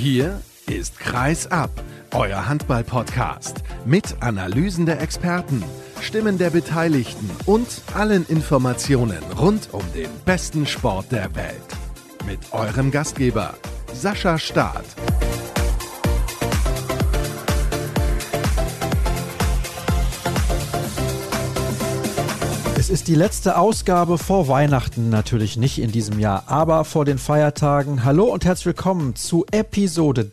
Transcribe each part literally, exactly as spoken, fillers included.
Hier ist Kreis ab, euer Handball-Podcast mit Analysen der Experten, Stimmen der Beteiligten und allen Informationen rund um den besten Sport der Welt. Mit eurem Gastgeber Sascha Staat. Es ist die letzte Ausgabe vor Weihnachten, natürlich nicht in diesem Jahr, aber vor den Feiertagen. Hallo und herzlich willkommen zu Episode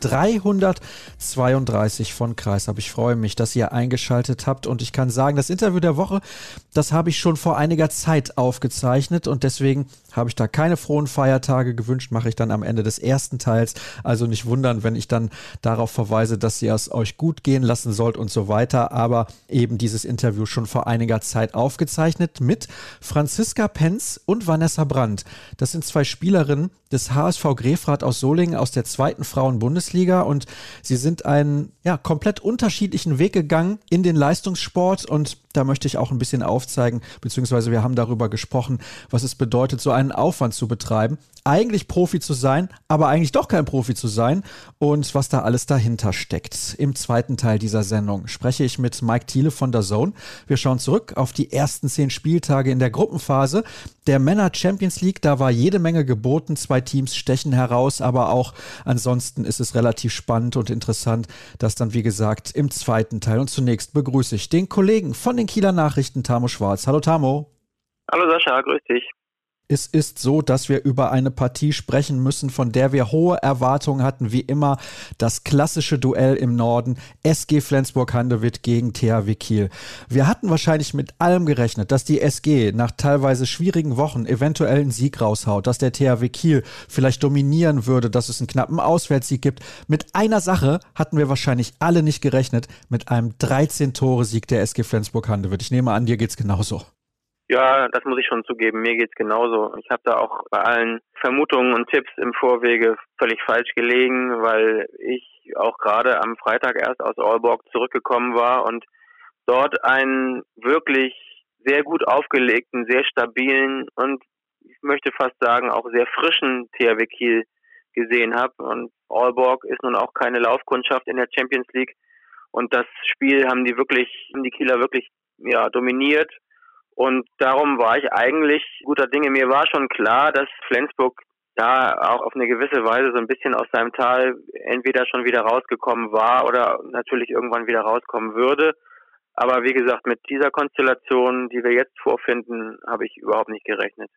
dreihundertzweiunddreißig von Kreisab. Ich freue mich, dass ihr eingeschaltet habt und ich kann sagen, das Interview der Woche, das habe ich schon vor einiger Zeit aufgezeichnet und deswegen habe ich da keine frohen Feiertage gewünscht, mache ich dann am Ende des ersten Teils. Also nicht wundern, wenn ich dann darauf verweise, dass ihr es euch gut gehen lassen sollt und so weiter, aber eben dieses Interview schon vor einiger Zeit aufgezeichnet mit Franziska Penz und Vanessa Brandt. Das sind zwei Spielerinnen des H S V Grefrath aus Solingen aus der zweiten Frauen-Bundesliga und sie sind einen ja, komplett unterschiedlichen Weg gegangen in den Leistungssport und da möchte ich auch ein bisschen aufzeigen, beziehungsweise wir haben darüber gesprochen, was es bedeutet, so einen Aufwand zu betreiben, eigentlich Profi zu sein, aber eigentlich doch kein Profi zu sein und was da alles dahinter steckt. Im zweiten Teil dieser Sendung spreche ich mit Mike Thiele von D A Z N. Wir schauen zurück auf die ersten zehn Spieltage in der Gruppenphase der Männer Champions League. Da war jede Menge geboten, zwei Teams stechen heraus, aber auch ansonsten ist es relativ spannend und interessant, das dann wie gesagt im zweiten Teil. Und zunächst begrüße ich den Kollegen von den Kieler Nachrichten, Tamo Schwarz. Hallo Tamo. Hallo Sascha, grüß dich. Es ist so, dass wir über eine Partie sprechen müssen, von der wir hohe Erwartungen hatten, wie immer das klassische Duell im Norden, S G Flensburg-Handewitt gegen T H W Kiel. Wir hatten wahrscheinlich mit allem gerechnet, dass die S G nach teilweise schwierigen Wochen eventuell einen Sieg raushaut, dass der T H W Kiel vielleicht dominieren würde, dass es einen knappen Auswärtssieg gibt. Mit einer Sache hatten wir wahrscheinlich alle nicht gerechnet, mit einem dreizehn-Tore-Sieg der S G Flensburg-Handewitt. Ich nehme an, dir geht's genauso. Ja, das muss ich schon zugeben. Mir geht's genauso. Ich habe da auch bei allen Vermutungen und Tipps im Vorwege völlig falsch gelegen, weil ich auch gerade am Freitag erst aus Aalborg zurückgekommen war und dort einen wirklich sehr gut aufgelegten, sehr stabilen und ich möchte fast sagen auch sehr frischen T H W Kiel gesehen habe. Und Aalborg ist nun auch keine Laufkundschaft in der Champions League und das Spiel haben die wirklich, haben die Kieler wirklich ja dominiert. Und darum war ich eigentlich guter Dinge. Mir war schon klar, dass Flensburg da auch auf eine gewisse Weise so ein bisschen aus seinem Tal entweder schon wieder rausgekommen war oder natürlich irgendwann wieder rauskommen würde. Aber wie gesagt, mit dieser Konstellation, die wir jetzt vorfinden, habe ich überhaupt nicht gerechnet.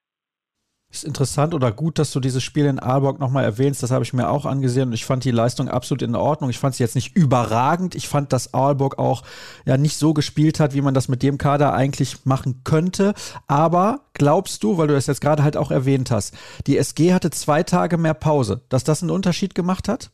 Ist interessant oder gut, dass du dieses Spiel in Aalborg nochmal erwähnst. Das habe ich mir auch angesehen und ich fand die Leistung absolut in Ordnung. Ich fand sie jetzt nicht überragend. Ich fand, dass Aalborg auch ja nicht so gespielt hat, wie man das mit dem Kader eigentlich machen könnte. Aber glaubst du, weil du das jetzt gerade halt auch erwähnt hast, die S G hatte zwei Tage mehr Pause, dass das einen Unterschied gemacht hat?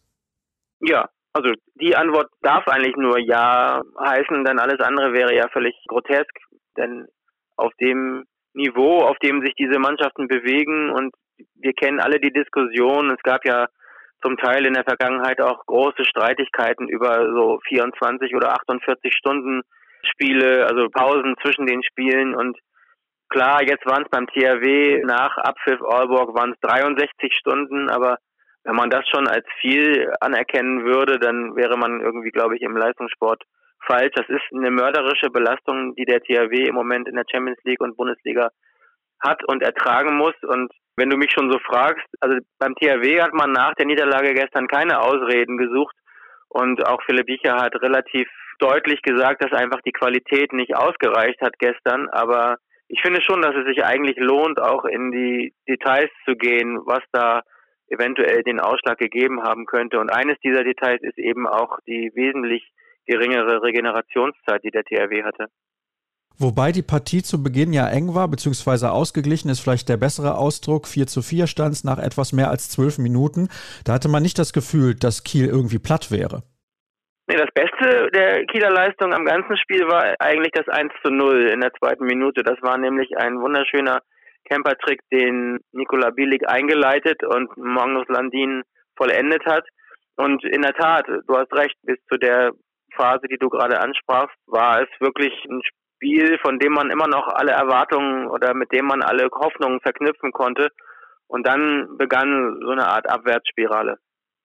Ja, also die Antwort darf eigentlich nur ja heißen, denn alles andere wäre ja völlig grotesk. Denn auf dem Niveau, auf dem sich diese Mannschaften bewegen und wir kennen alle die Diskussion. Es gab ja zum Teil in der Vergangenheit auch große Streitigkeiten über so vierundzwanzig oder achtundvierzig Stunden Spiele, also Pausen zwischen den Spielen und klar, jetzt waren es beim T H W nach Abpfiff Aalborg waren es dreiundsechzig Stunden, aber wenn man das schon als viel anerkennen würde, dann wäre man irgendwie, glaube ich, im Leistungssport falsch. Das ist eine mörderische Belastung, die der T H W im Moment in der Champions League und Bundesliga hat und ertragen muss. Und wenn du mich schon so fragst, also beim T H W hat man nach der Niederlage gestern keine Ausreden gesucht und auch Philipp Jicher hat relativ deutlich gesagt, dass einfach die Qualität nicht ausgereicht hat gestern. Aber ich finde schon, dass es sich eigentlich lohnt, auch in die Details zu gehen, was da eventuell den Ausschlag gegeben haben könnte. Und eines dieser Details ist eben auch die wesentlich geringere Regenerationszeit, die der T H W hatte. Wobei die Partie zu Beginn ja eng war, beziehungsweise ausgeglichen ist vielleicht der bessere Ausdruck. vier zu vier stand es nach etwas mehr als zwölf Minuten. Da hatte man nicht das Gefühl, dass Kiel irgendwie platt wäre. Nee, das Beste der Kieler Leistung am ganzen Spiel war eigentlich das eins zu null in der zweiten Minute. Das war nämlich ein wunderschöner Campertrick, den Nikola Bielik eingeleitet und Magnus Landin vollendet hat. Und in der Tat, du hast recht, bis zu der Phase, die du gerade ansprachst, war es wirklich ein Spiel, von dem man immer noch alle Erwartungen oder mit dem man alle Hoffnungen verknüpfen konnte. Und dann begann so eine Art Abwärtsspirale.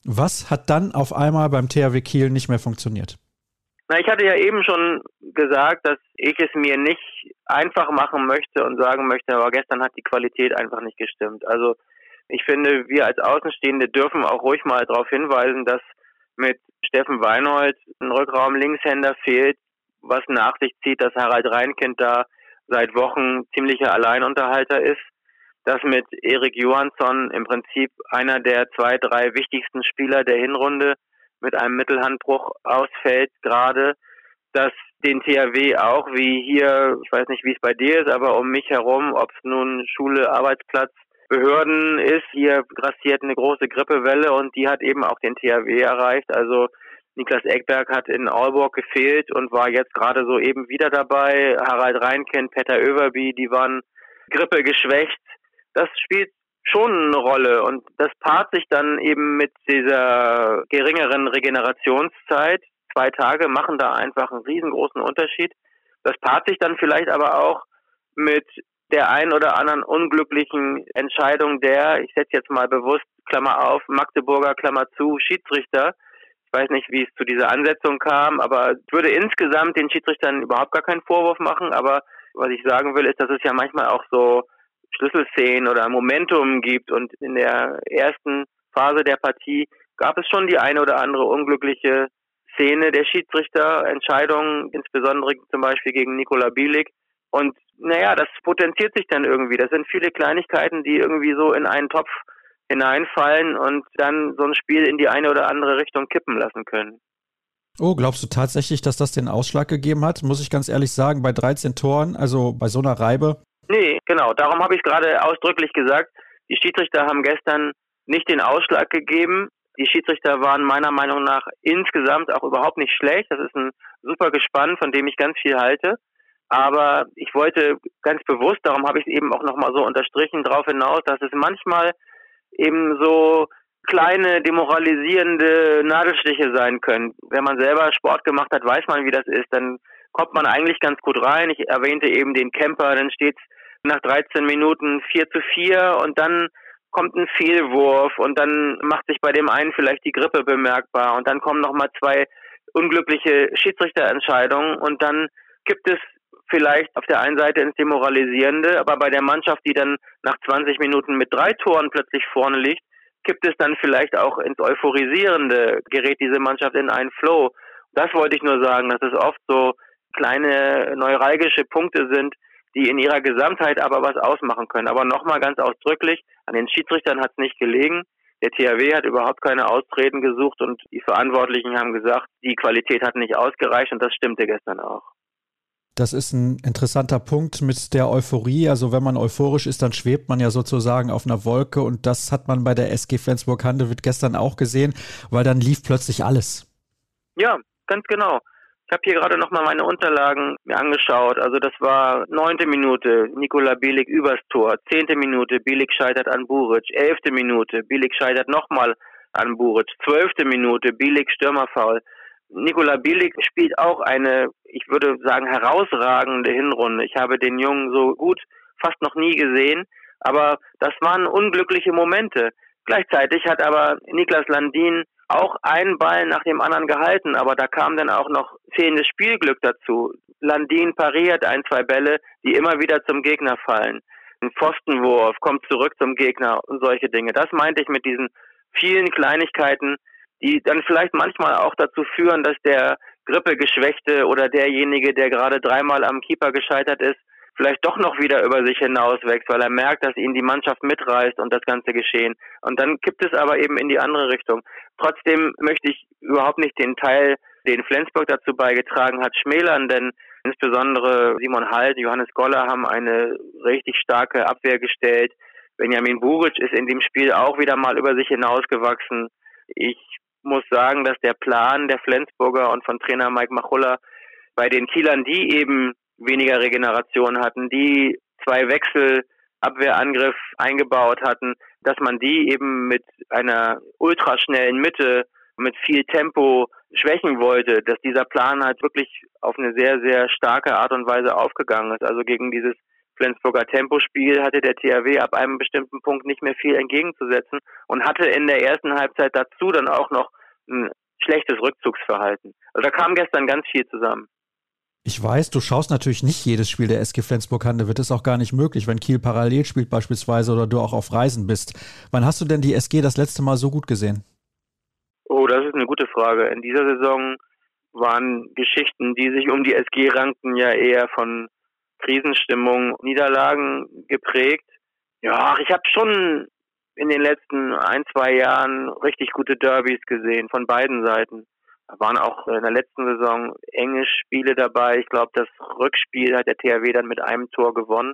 Was hat dann auf einmal beim T H W Kiel nicht mehr funktioniert? Na, ich hatte ja eben schon gesagt, dass ich es mir nicht einfach machen möchte und sagen möchte, aber gestern hat die Qualität einfach nicht gestimmt. Also ich finde, wir als Außenstehende dürfen auch ruhig mal darauf hinweisen, dass mit Steffen Weinhold ein Rückraum-Linkshänder fehlt, was nach sich zieht, dass Harald Reinkind da seit Wochen ziemlicher Alleinunterhalter ist, dass mit Erik Johansson im Prinzip einer der zwei, drei wichtigsten Spieler der Hinrunde mit einem Mittelhandbruch ausfällt gerade, dass den T H W auch wie hier, ich weiß nicht, wie es bei dir ist, aber um mich herum, ob es nun Schule, Arbeitsplatz, Behörden ist, hier grassiert eine große Grippewelle und die hat eben auch den T H W erreicht. Also Niklas Ekberg hat in Aalborg gefehlt und war jetzt gerade so eben wieder dabei. Harald Reinkind, Petter Överby, die waren grippegeschwächt. Das spielt schon eine Rolle und das paart sich dann eben mit dieser geringeren Regenerationszeit. Zwei Tage machen da einfach einen riesengroßen Unterschied. Das paart sich dann vielleicht aber auch mit der ein oder anderen unglücklichen Entscheidung der, ich setze jetzt mal bewusst, Klammer auf, Magdeburger, Klammer zu, Schiedsrichter. Ich weiß nicht, wie es zu dieser Ansetzung kam, aber ich würde insgesamt den Schiedsrichtern überhaupt gar keinen Vorwurf machen. Aber was ich sagen will, ist, dass es ja manchmal auch so Schlüsselszenen oder Momentum gibt und in der ersten Phase der Partie gab es schon die eine oder andere unglückliche Szene der Schiedsrichterentscheidungen, insbesondere zum Beispiel gegen Nikola Bielik. Und naja, das potenziert sich dann irgendwie. Das sind viele Kleinigkeiten, die irgendwie so in einen Topf hineinfallen und dann so ein Spiel in die eine oder andere Richtung kippen lassen können. Oh, glaubst du tatsächlich, dass das den Ausschlag gegeben hat? Muss ich ganz ehrlich sagen, bei dreizehn Toren, also bei so einer Reibe? Nee, genau. Darum habe ich es gerade ausdrücklich gesagt. Die Schiedsrichter haben gestern nicht den Ausschlag gegeben. Die Schiedsrichter waren meiner Meinung nach insgesamt auch überhaupt nicht schlecht. Das ist ein super Gespann, von dem ich ganz viel halte. Aber ich wollte ganz bewusst, darum habe ich es eben auch nochmal so unterstrichen, darauf hinaus, dass es manchmal eben so kleine demoralisierende Nadelstiche sein können. Wenn man selber Sport gemacht hat, weiß man, wie das ist. Dann kommt man eigentlich ganz gut rein. Ich erwähnte eben den Kemper, dann steht es nach dreizehn Minuten vier zu vier und dann kommt ein Fehlwurf und dann macht sich bei dem einen vielleicht die Grippe bemerkbar und dann kommen nochmal zwei unglückliche Schiedsrichterentscheidungen und dann gibt es vielleicht auf der einen Seite ins Demoralisierende, aber bei der Mannschaft, die dann nach zwanzig Minuten mit drei Toren plötzlich vorne liegt, gibt es dann vielleicht auch ins Euphorisierende, gerät diese Mannschaft in einen Flow. Das wollte ich nur sagen, dass es oft so kleine neuralgische Punkte sind, die in ihrer Gesamtheit aber was ausmachen können. Aber nochmal ganz ausdrücklich, an den Schiedsrichtern hat es nicht gelegen. Der T H W hat überhaupt keine Ausreden gesucht und die Verantwortlichen haben gesagt, die Qualität hat nicht ausgereicht und das stimmte gestern auch. Das ist ein interessanter Punkt mit der Euphorie. Also wenn man euphorisch ist, dann schwebt man ja sozusagen auf einer Wolke und das hat man bei der S G Flensburg-Handewitt gestern auch gesehen, weil dann lief plötzlich alles. Ja, ganz genau. Ich habe hier gerade nochmal meine Unterlagen mir angeschaut. Also das war neunte Minute, Nikola Bielik übers Tor. Zehnte Minute, Bielik scheitert an Buric. Elfte Minute, Bielik scheitert nochmal an Buric. Zwölfte Minute, Bielik Stürmerfoul. Nikola Bielik spielt auch eine, ich würde sagen, herausragende Hinrunde. Ich habe den Jungen so gut fast noch nie gesehen, aber das waren unglückliche Momente. Gleichzeitig hat aber Niklas Landin auch einen Ball nach dem anderen gehalten, aber da kam dann auch noch fehlendes Spielglück dazu. Landin pariert ein, zwei Bälle, die immer wieder zum Gegner fallen. Ein Pfostenwurf kommt zurück zum Gegner und solche Dinge. Das meinte ich mit diesen vielen Kleinigkeiten, die dann vielleicht manchmal auch dazu führen, dass der Grippegeschwächte oder derjenige, der gerade dreimal am Keeper gescheitert ist, vielleicht doch noch wieder über sich hinauswächst, weil er merkt, dass ihn die Mannschaft mitreißt und das ganze Geschehen. Und dann kippt es aber eben in die andere Richtung. Trotzdem möchte ich überhaupt nicht den Teil, den Flensburg dazu beigetragen hat, schmälern, denn insbesondere Simon Halt, Johannes Goller haben eine richtig starke Abwehr gestellt. Benjamin Buric ist in dem Spiel auch wieder mal über sich hinausgewachsen. Ich muss sagen, dass der Plan der Flensburger und von Trainer Mike Machulla bei den Kielern, die eben weniger Regeneration hatten, die zwei Wechsel Abwehrangriff eingebaut hatten, dass man die eben mit einer ultraschnellen Mitte, mit viel Tempo schwächen wollte, dass dieser Plan halt wirklich auf eine sehr, sehr starke Art und Weise aufgegangen ist. Also gegen dieses Flensburger Tempospiel hatte der T H W ab einem bestimmten Punkt nicht mehr viel entgegenzusetzen und hatte in der ersten Halbzeit dazu dann auch noch ein schlechtes Rückzugsverhalten. Also da kam gestern ganz viel zusammen. Ich weiß, du schaust natürlich nicht jedes Spiel der S G Flensburg-Handewitt, ist auch gar nicht möglich, wenn Kiel parallel spielt beispielsweise oder du auch auf Reisen bist. Wann hast du denn die S G das letzte Mal so gut gesehen? Oh, das ist eine gute Frage. In dieser Saison waren Geschichten, die sich um die S G rankten, ja eher von Krisenstimmung, Niederlagen geprägt. Ja, ich habe schon in den letzten ein, zwei Jahren richtig gute Derbys gesehen, von beiden Seiten. Da waren auch in der letzten Saison enge Spiele dabei. Ich glaube, das Rückspiel hat der T H W dann mit einem Tor gewonnen.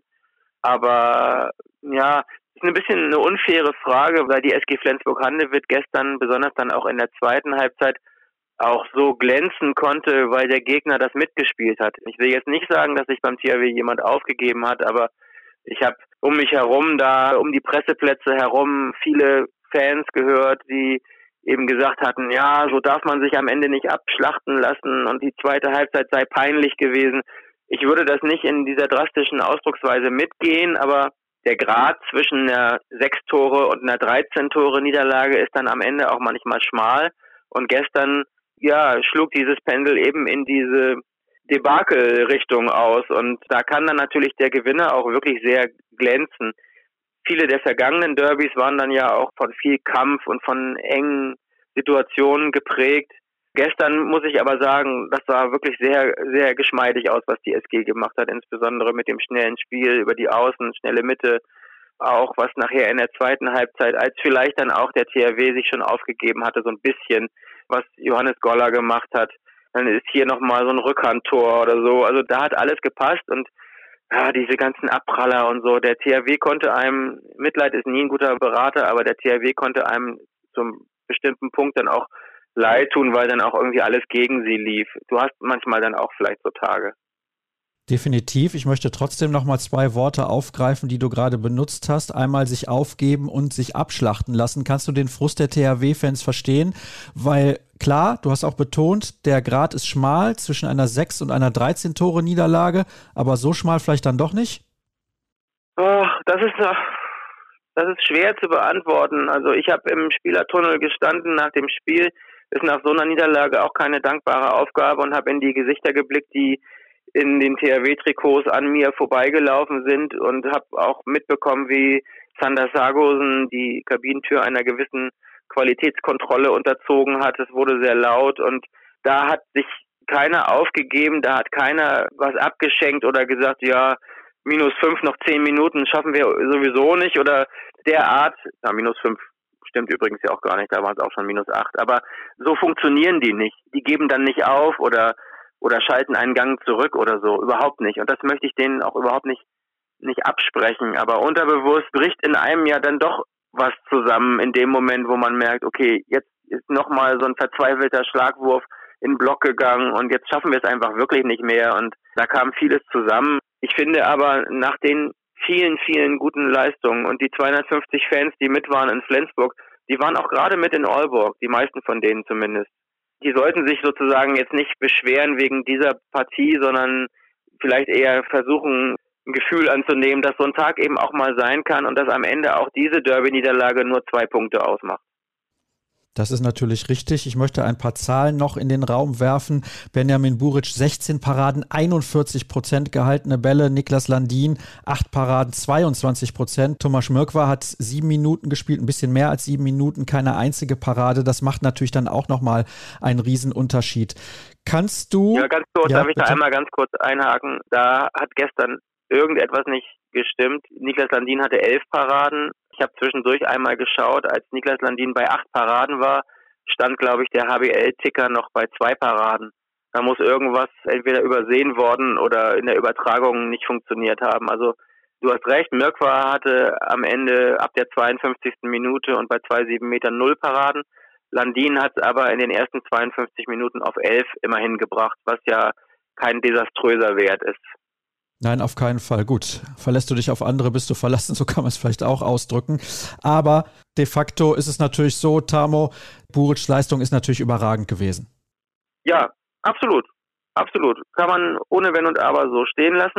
Aber ja, das ist ein bisschen eine unfaire Frage, weil die S G Flensburg-Handewitt gestern, besonders dann auch in der zweiten Halbzeit, auch so glänzen konnte, weil der Gegner das mitgespielt hat. Ich will jetzt nicht sagen, dass sich beim T H W jemand aufgegeben hat, aber ich habe um mich herum, da um die Presseplätze herum, viele Fans gehört, die eben gesagt hatten, ja, so darf man sich am Ende nicht abschlachten lassen und die zweite Halbzeit sei peinlich gewesen. Ich würde das nicht in dieser drastischen Ausdrucksweise mitgehen, aber der Grad zwischen einer sechs Tore und einer dreizehn Tore Niederlage ist dann am Ende auch manchmal schmal. Und gestern, ja, schlug dieses Pendel eben in diese Debakel-Richtung aus. Und da kann dann natürlich der Gewinner auch wirklich sehr glänzen. Viele der vergangenen Derbys waren dann ja auch von viel Kampf und von engen Situationen geprägt. Gestern muss ich aber sagen, das sah wirklich sehr, sehr geschmeidig aus, was die S G gemacht hat, insbesondere mit dem schnellen Spiel über die Außen, schnelle Mitte, auch was nachher in der zweiten Halbzeit, als vielleicht dann auch der T H W sich schon aufgegeben hatte, so ein bisschen, was Johannes Goller gemacht hat. Dann ist hier nochmal so ein Rückhandtor oder so. Also da hat alles gepasst und ja, diese ganzen Abpraller und so. Der T H W konnte einem, Mitleid ist nie ein guter Berater, aber der T H W konnte einem zum bestimmten Punkt dann auch leid tun, weil dann auch irgendwie alles gegen sie lief. Du hast manchmal dann auch vielleicht so Tage. Definitiv. Ich möchte trotzdem noch mal zwei Worte aufgreifen, die du gerade benutzt hast. Einmal sich aufgeben und sich abschlachten lassen. Kannst du den Frust der T H W-Fans verstehen? Weil klar, du hast auch betont, der Grat ist schmal zwischen einer sechs und einer dreizehn Tore Niederlage, aber so schmal vielleicht dann doch nicht? Oh, das ist das ist schwer zu beantworten. Also ich habe im Spielertunnel gestanden nach dem Spiel. Ist nach so einer Niederlage auch keine dankbare Aufgabe und habe in die Gesichter geblickt, die in den T H W-Trikots an mir vorbeigelaufen sind und habe auch mitbekommen, wie Sander Sargosen die Kabinentür einer gewissen Qualitätskontrolle unterzogen hat. Es wurde sehr laut und da hat sich keiner aufgegeben, da hat keiner was abgeschenkt oder gesagt, ja, minus fünf, noch zehn Minuten schaffen wir sowieso nicht oder derart, na, minus fünf stimmt übrigens ja auch gar nicht, da waren es auch schon minus acht, aber so funktionieren die nicht. Die geben dann nicht auf oder oder schalten einen Gang zurück oder so, überhaupt nicht. Und das möchte ich denen auch überhaupt nicht nicht absprechen. Aber unterbewusst bricht in einem ja dann doch was zusammen in dem Moment, wo man merkt, okay, jetzt ist nochmal so ein verzweifelter Schlagwurf in den Block gegangen und jetzt schaffen wir es einfach wirklich nicht mehr. Und da kam vieles zusammen. Ich finde aber, nach den vielen, vielen guten Leistungen und die zweihundertfünfzig Fans, die mit waren in Flensburg, die waren auch gerade mit in Aalborg, die meisten von denen zumindest. Die sollten sich sozusagen jetzt nicht beschweren wegen dieser Partie, sondern vielleicht eher versuchen, ein Gefühl anzunehmen, dass so ein Tag eben auch mal sein kann und dass am Ende auch diese Derby-Niederlage nur zwei Punkte ausmacht. Das ist natürlich richtig. Ich möchte ein paar Zahlen noch in den Raum werfen. Benjamin Buric, sechzehn Paraden, einundvierzig Prozent gehaltene Bälle. Niklas Landin, acht Paraden, zweiundzwanzig Prozent. Thomas Schmörkwa hat sieben Minuten gespielt, ein bisschen mehr als sieben Minuten, keine einzige Parade. Das macht natürlich dann auch nochmal einen Riesenunterschied. Kannst du... Ja, ganz kurz, ja, darf ich bitte? da einmal ganz kurz einhaken? Da hat gestern irgendetwas nicht gestimmt. Niklas Landin hatte elf Paraden. Ich habe zwischendurch einmal geschaut, als Niklas Landin bei acht Paraden war, stand, glaube ich, der H B L-Ticker noch bei zwei Paraden. Da muss irgendwas entweder übersehen worden oder in der Übertragung nicht funktioniert haben. Also du hast recht, Mörkwa hatte am Ende ab der zweiundfünfzigsten Minute und bei zwei Komma sieben Metern null Paraden. Landin hat es aber in den ersten zweiundfünfzig Minuten auf elf immerhin gebracht, was ja kein desaströser Wert ist. Nein, auf keinen Fall. Gut, verlässt du dich auf andere, bist du verlassen, so kann man es vielleicht auch ausdrücken. Aber de facto ist es natürlich so, Tamo, Buric's Leistung ist natürlich überragend gewesen. Ja, absolut. Absolut. Kann man ohne Wenn und Aber so stehen lassen.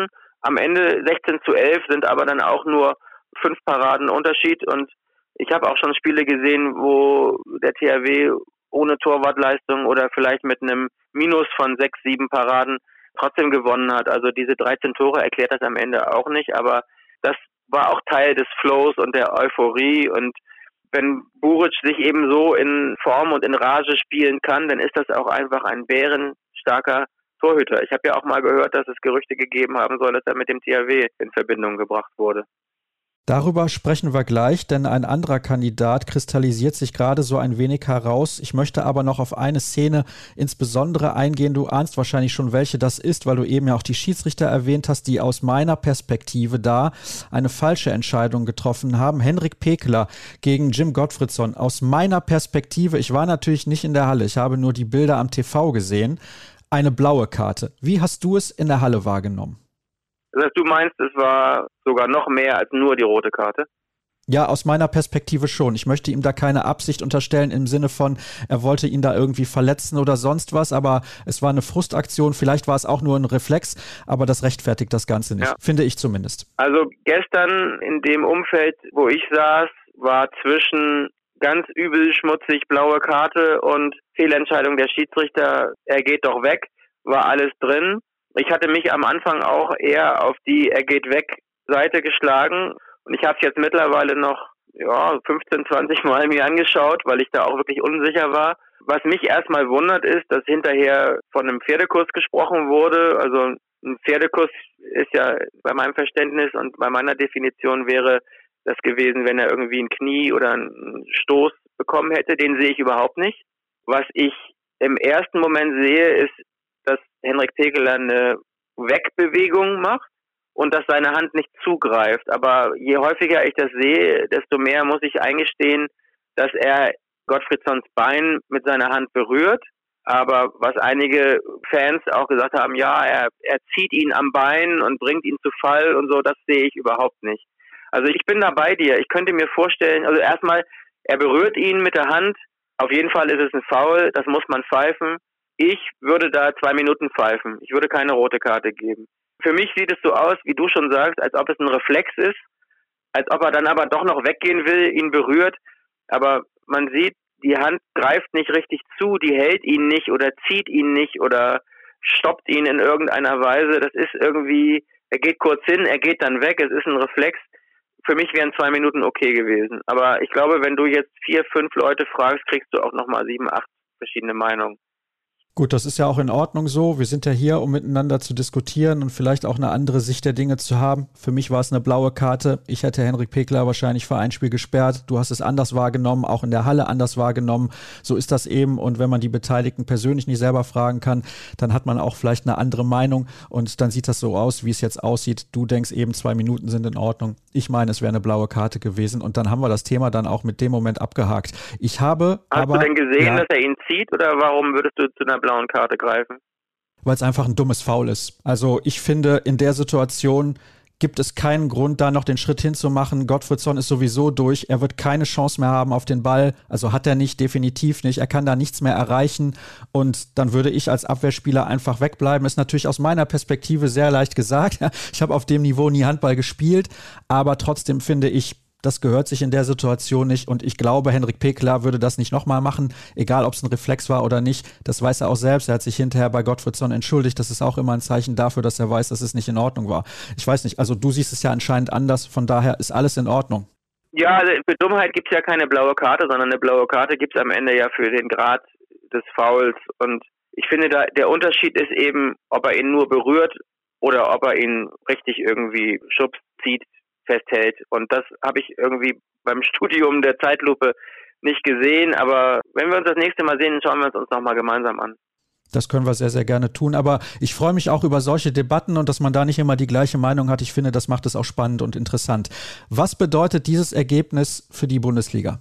am Ende sechzehn zu elf sind aber dann auch nur fünf Paraden Unterschied und ich habe auch schon Spiele gesehen, wo der T H W ohne Torwartleistung oder vielleicht mit einem Minus von sechs, sieben Paraden trotzdem gewonnen hat. Also diese dreizehn Tore erklärt das am Ende auch nicht, aber das war auch Teil des Flows und der Euphorie und wenn Buric sich eben so in Form und in Rage spielen kann, dann ist das auch einfach ein bärenstarker Torhüter. Ich habe ja auch mal gehört, dass es Gerüchte gegeben haben soll, dass er mit dem T H W in Verbindung gebracht wurde. Darüber sprechen wir gleich, denn ein anderer Kandidat kristallisiert sich gerade so ein wenig heraus. Ich möchte aber noch auf eine Szene insbesondere eingehen. Du ahnst wahrscheinlich schon, welche das ist, weil du eben ja auch die Schiedsrichter erwähnt hast, die aus meiner Perspektive da eine falsche Entscheidung getroffen haben. Henrik Pekeler gegen Jim Gottfriedson. Aus meiner Perspektive, ich war natürlich nicht in der Halle, ich habe nur die Bilder am T V gesehen, eine blaue Karte. Wie hast du es in der Halle wahrgenommen? Das heißt, du meinst, es war sogar noch mehr als nur die rote Karte? Ja, aus meiner Perspektive schon. Ich möchte ihm da keine Absicht unterstellen im Sinne von, er wollte ihn da irgendwie verletzen oder sonst was, aber es war eine Frustaktion, vielleicht war es auch nur ein Reflex, aber das rechtfertigt das Ganze nicht, ja. Finde ich zumindest. Also gestern in dem Umfeld, wo ich saß, war zwischen ganz übel, schmutzig, blaue Karte und Fehlentscheidung der Schiedsrichter, er geht doch weg, war alles drin. Ich hatte mich am Anfang auch eher auf die er geht weg Seite geschlagen und ich habe es jetzt mittlerweile noch ja, fünfzehn, zwanzig Mal mir angeschaut, weil ich da auch wirklich unsicher war. Was mich erstmal wundert ist, dass hinterher von einem Pferdekuss gesprochen wurde. Also ein Pferdekuss ist ja bei meinem Verständnis und bei meiner Definition wäre das gewesen, wenn er irgendwie ein Knie oder einen Stoß bekommen hätte. Den sehe ich überhaupt nicht. Was ich im ersten Moment sehe, ist, dass Henrik Pekeler eine Wegbewegung macht und dass seine Hand nicht zugreift. Aber je häufiger ich das sehe, desto mehr muss ich eingestehen, dass er Gottfriedsons Bein mit seiner Hand berührt. Aber was einige Fans auch gesagt haben, ja, er, er zieht ihn am Bein und bringt ihn zu Fall und so, das sehe ich überhaupt nicht. Also ich bin da bei dir. Ich könnte mir vorstellen, also erstmal, er berührt ihn mit der Hand. Auf jeden Fall ist es ein Foul, das muss man pfeifen. Ich würde da zwei Minuten pfeifen. Ich würde keine rote Karte geben. Für mich sieht es so aus, wie du schon sagst, als ob es ein Reflex ist, als ob er dann aber doch noch weggehen will, ihn berührt. Aber man sieht, die Hand greift nicht richtig zu, die hält ihn nicht oder zieht ihn nicht oder stoppt ihn in irgendeiner Weise. Das ist irgendwie, er geht kurz hin, er geht dann weg, es ist ein Reflex. Für mich wären zwei Minuten okay gewesen. Aber ich glaube, wenn du jetzt vier, fünf Leute fragst, kriegst du auch nochmal sieben, acht verschiedene Meinungen. Gut, das ist ja auch in Ordnung so. Wir sind ja hier, um miteinander zu diskutieren und vielleicht auch eine andere Sicht der Dinge zu haben. Für mich war es eine blaue Karte. Ich hätte Henrik Pekeler wahrscheinlich für ein Spiel gesperrt. Du hast es anders wahrgenommen, auch in der Halle anders wahrgenommen. So ist das eben. Und wenn man die Beteiligten persönlich nicht selber fragen kann, dann hat man auch vielleicht eine andere Meinung. Und dann sieht das so aus, wie es jetzt aussieht. Du denkst eben, zwei Minuten sind in Ordnung. Ich meine, es wäre eine blaue Karte gewesen. Und dann haben wir das Thema dann auch mit dem Moment abgehakt. Ich habe Hast aber, du denn gesehen, ja, dass er ihn zieht oder warum würdest du zu einer blauen Karte greifen? Weil es einfach ein dummes Foul ist. Also ich finde, in der Situation gibt es keinen Grund, da noch den Schritt hinzumachen. Gottfriedson ist sowieso durch. Er wird keine Chance mehr haben auf den Ball. Also hat er nicht, definitiv nicht. Er kann da nichts mehr erreichen. Und dann würde ich als Abwehrspieler einfach wegbleiben. Ist natürlich aus meiner Perspektive sehr leicht gesagt. Ich habe auf dem Niveau nie Handball gespielt. Aber trotzdem finde ich, das gehört sich in der Situation nicht und ich glaube, Henrik Pekeler würde das nicht nochmal machen, egal ob es ein Reflex war oder nicht. Das weiß er auch selbst. Er hat sich hinterher bei Gottfriedson entschuldigt. Das ist auch immer ein Zeichen dafür, dass er weiß, dass es nicht in Ordnung war. Ich weiß nicht, also du siehst es ja anscheinend anders, von daher ist alles in Ordnung. Ja, also für Dummheit gibt es ja keine blaue Karte, sondern eine blaue Karte gibt es am Ende ja für den Grad des Fouls und ich finde, da der Unterschied ist eben, ob er ihn nur berührt oder ob er ihn richtig irgendwie schubst, zieht, festhält. Und das habe ich irgendwie beim Studium der Zeitlupe nicht gesehen. Aber wenn wir uns das nächste Mal sehen, schauen wir es uns nochmal gemeinsam an. Das können wir sehr, sehr gerne tun. Aber ich freue mich auch über solche Debatten und dass man da nicht immer die gleiche Meinung hat. Ich finde, das macht es auch spannend und interessant. Was bedeutet dieses Ergebnis für die Bundesliga?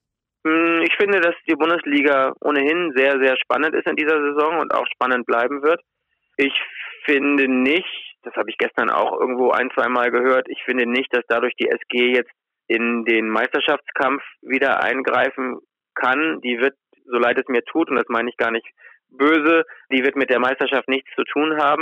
Ich finde, dass die Bundesliga ohnehin sehr, sehr spannend ist in dieser Saison und auch spannend bleiben wird. Ich finde nicht, das habe ich gestern auch irgendwo ein, zwei Mal gehört, ich finde nicht, dass dadurch die S G jetzt in den Meisterschaftskampf wieder eingreifen kann. Die wird, so leid es mir tut, und das meine ich gar nicht böse, die wird mit der Meisterschaft nichts zu tun haben.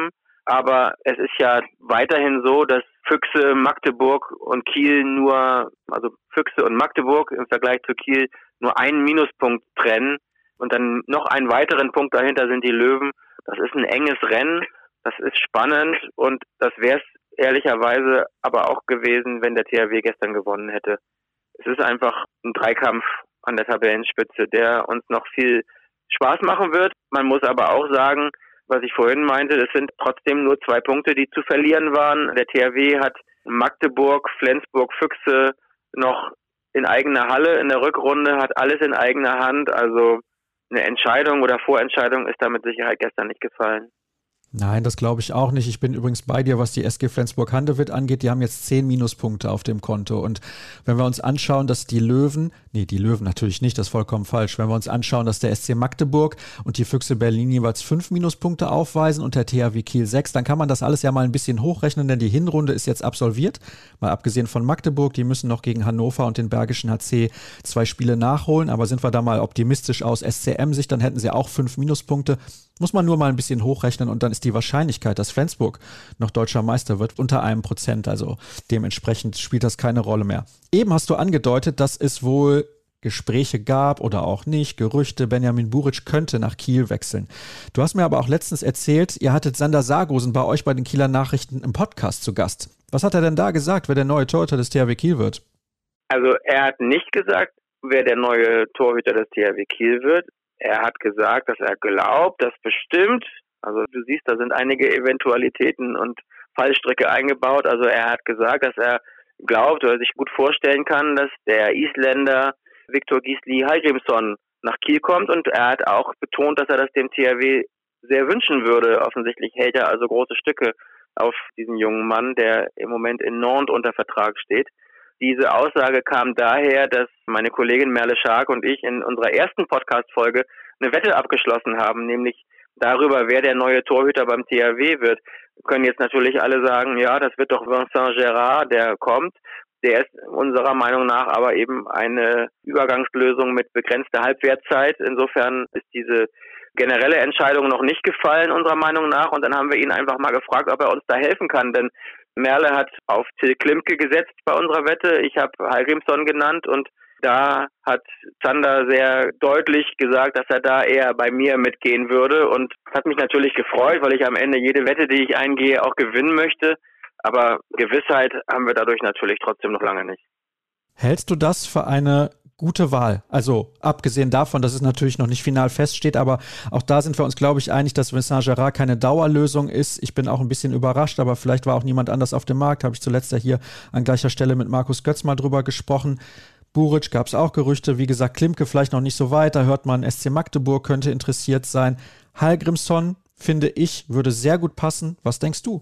Aber es ist ja weiterhin so, dass Füchse, Magdeburg und Kiel nur, also Füchse und Magdeburg im Vergleich zu Kiel nur einen Minuspunkt trennen und dann noch einen weiteren Punkt dahinter sind die Löwen. Das ist ein enges Rennen, das ist spannend und das wäre es ehrlicherweise aber auch gewesen, wenn der T H W gestern gewonnen hätte. Es ist einfach ein Dreikampf an der Tabellenspitze, der uns noch viel Spaß machen wird. Man muss aber auch sagen, was ich vorhin meinte, es sind trotzdem nur zwei Punkte, die zu verlieren waren. Der T H W hat Magdeburg, Flensburg, Füchse noch in eigener Halle in der Rückrunde, hat alles in eigener Hand. Also eine Entscheidung oder Vorentscheidung ist da mit Sicherheit gestern nicht gefallen. Nein, das glaube ich auch nicht. Ich bin übrigens bei dir, was die S G Flensburg-Handewitt angeht. Die haben jetzt zehn Minuspunkte auf dem Konto. Und wenn wir uns anschauen, dass die Löwen, nee, die Löwen natürlich nicht, das ist vollkommen falsch. Wenn wir uns anschauen, dass der S C Magdeburg und die Füchse Berlin jeweils fünf Minuspunkte aufweisen und der T H W Kiel sechs, dann kann man das alles ja mal ein bisschen hochrechnen, denn die Hinrunde ist jetzt absolviert. Mal abgesehen von Magdeburg, die müssen noch gegen Hannover und den Bergischen H C zwei Spiele nachholen. Aber sind wir da mal optimistisch aus S C M-Sicht, dann hätten sie auch fünf Minuspunkte. Muss man nur mal ein bisschen hochrechnen und dann ist die Wahrscheinlichkeit, dass Flensburg noch deutscher Meister wird, unter einem Prozent. Also dementsprechend spielt das keine Rolle mehr. Eben hast du angedeutet, dass es wohl Gespräche gab oder auch nicht, Gerüchte, Benjamin Buric könnte nach Kiel wechseln. Du hast mir aber auch letztens erzählt, ihr hattet Sander Sargosen bei euch bei den Kieler Nachrichten im Podcast zu Gast. Was hat er denn da gesagt, wer der neue Torhüter des T H W Kiel wird? Also er hat nicht gesagt, wer der neue Torhüter des T H W Kiel wird. Er hat gesagt, dass er glaubt, dass bestimmt, also du siehst, da sind einige Eventualitäten und Fallstricke eingebaut. Also er hat gesagt, dass er glaubt oder sich gut vorstellen kann, dass der Isländer Viktor Gisli Hallgrímsson nach Kiel kommt. Und er hat auch betont, dass er das dem T H W sehr wünschen würde. Offensichtlich hält er also große Stücke auf diesen jungen Mann, der im Moment in Nantes unter Vertrag steht. Diese Aussage kam daher, dass meine Kollegin Merle Schark und ich in unserer ersten Podcast-Folge eine Wette abgeschlossen haben, nämlich darüber, wer der neue Torhüter beim T H W wird. Wir können jetzt natürlich alle sagen, ja, das wird doch Vincent Gérard, der kommt. Der ist unserer Meinung nach aber eben eine Übergangslösung mit begrenzter Halbwertszeit. Insofern ist diese generelle Entscheidung noch nicht gefallen, unserer Meinung nach. Und dann haben wir ihn einfach mal gefragt, ob er uns da helfen kann, denn Merle hat auf Till Klimke gesetzt bei unserer Wette. Ich habe Hallgrímsson genannt und da hat Zander sehr deutlich gesagt, dass er da eher bei mir mitgehen würde und hat mich natürlich gefreut, weil ich am Ende jede Wette, die ich eingehe, auch gewinnen möchte. Aber Gewissheit haben wir dadurch natürlich trotzdem noch lange nicht. Hältst du das für eine gute Wahl? Also abgesehen davon, dass es natürlich noch nicht final feststeht, aber auch da sind wir uns, glaube ich, einig, dass Vincent Gérard keine Dauerlösung ist. Ich bin auch ein bisschen überrascht, aber vielleicht war auch niemand anders auf dem Markt. Habe ich zuletzt ja hier an gleicher Stelle mit Markus Götz mal drüber gesprochen. Buric gab es auch Gerüchte. Wie gesagt, Klimke vielleicht noch nicht so weit. Da hört man, S C Magdeburg könnte interessiert sein. Hallgrímsson, finde ich, würde sehr gut passen. Was denkst du?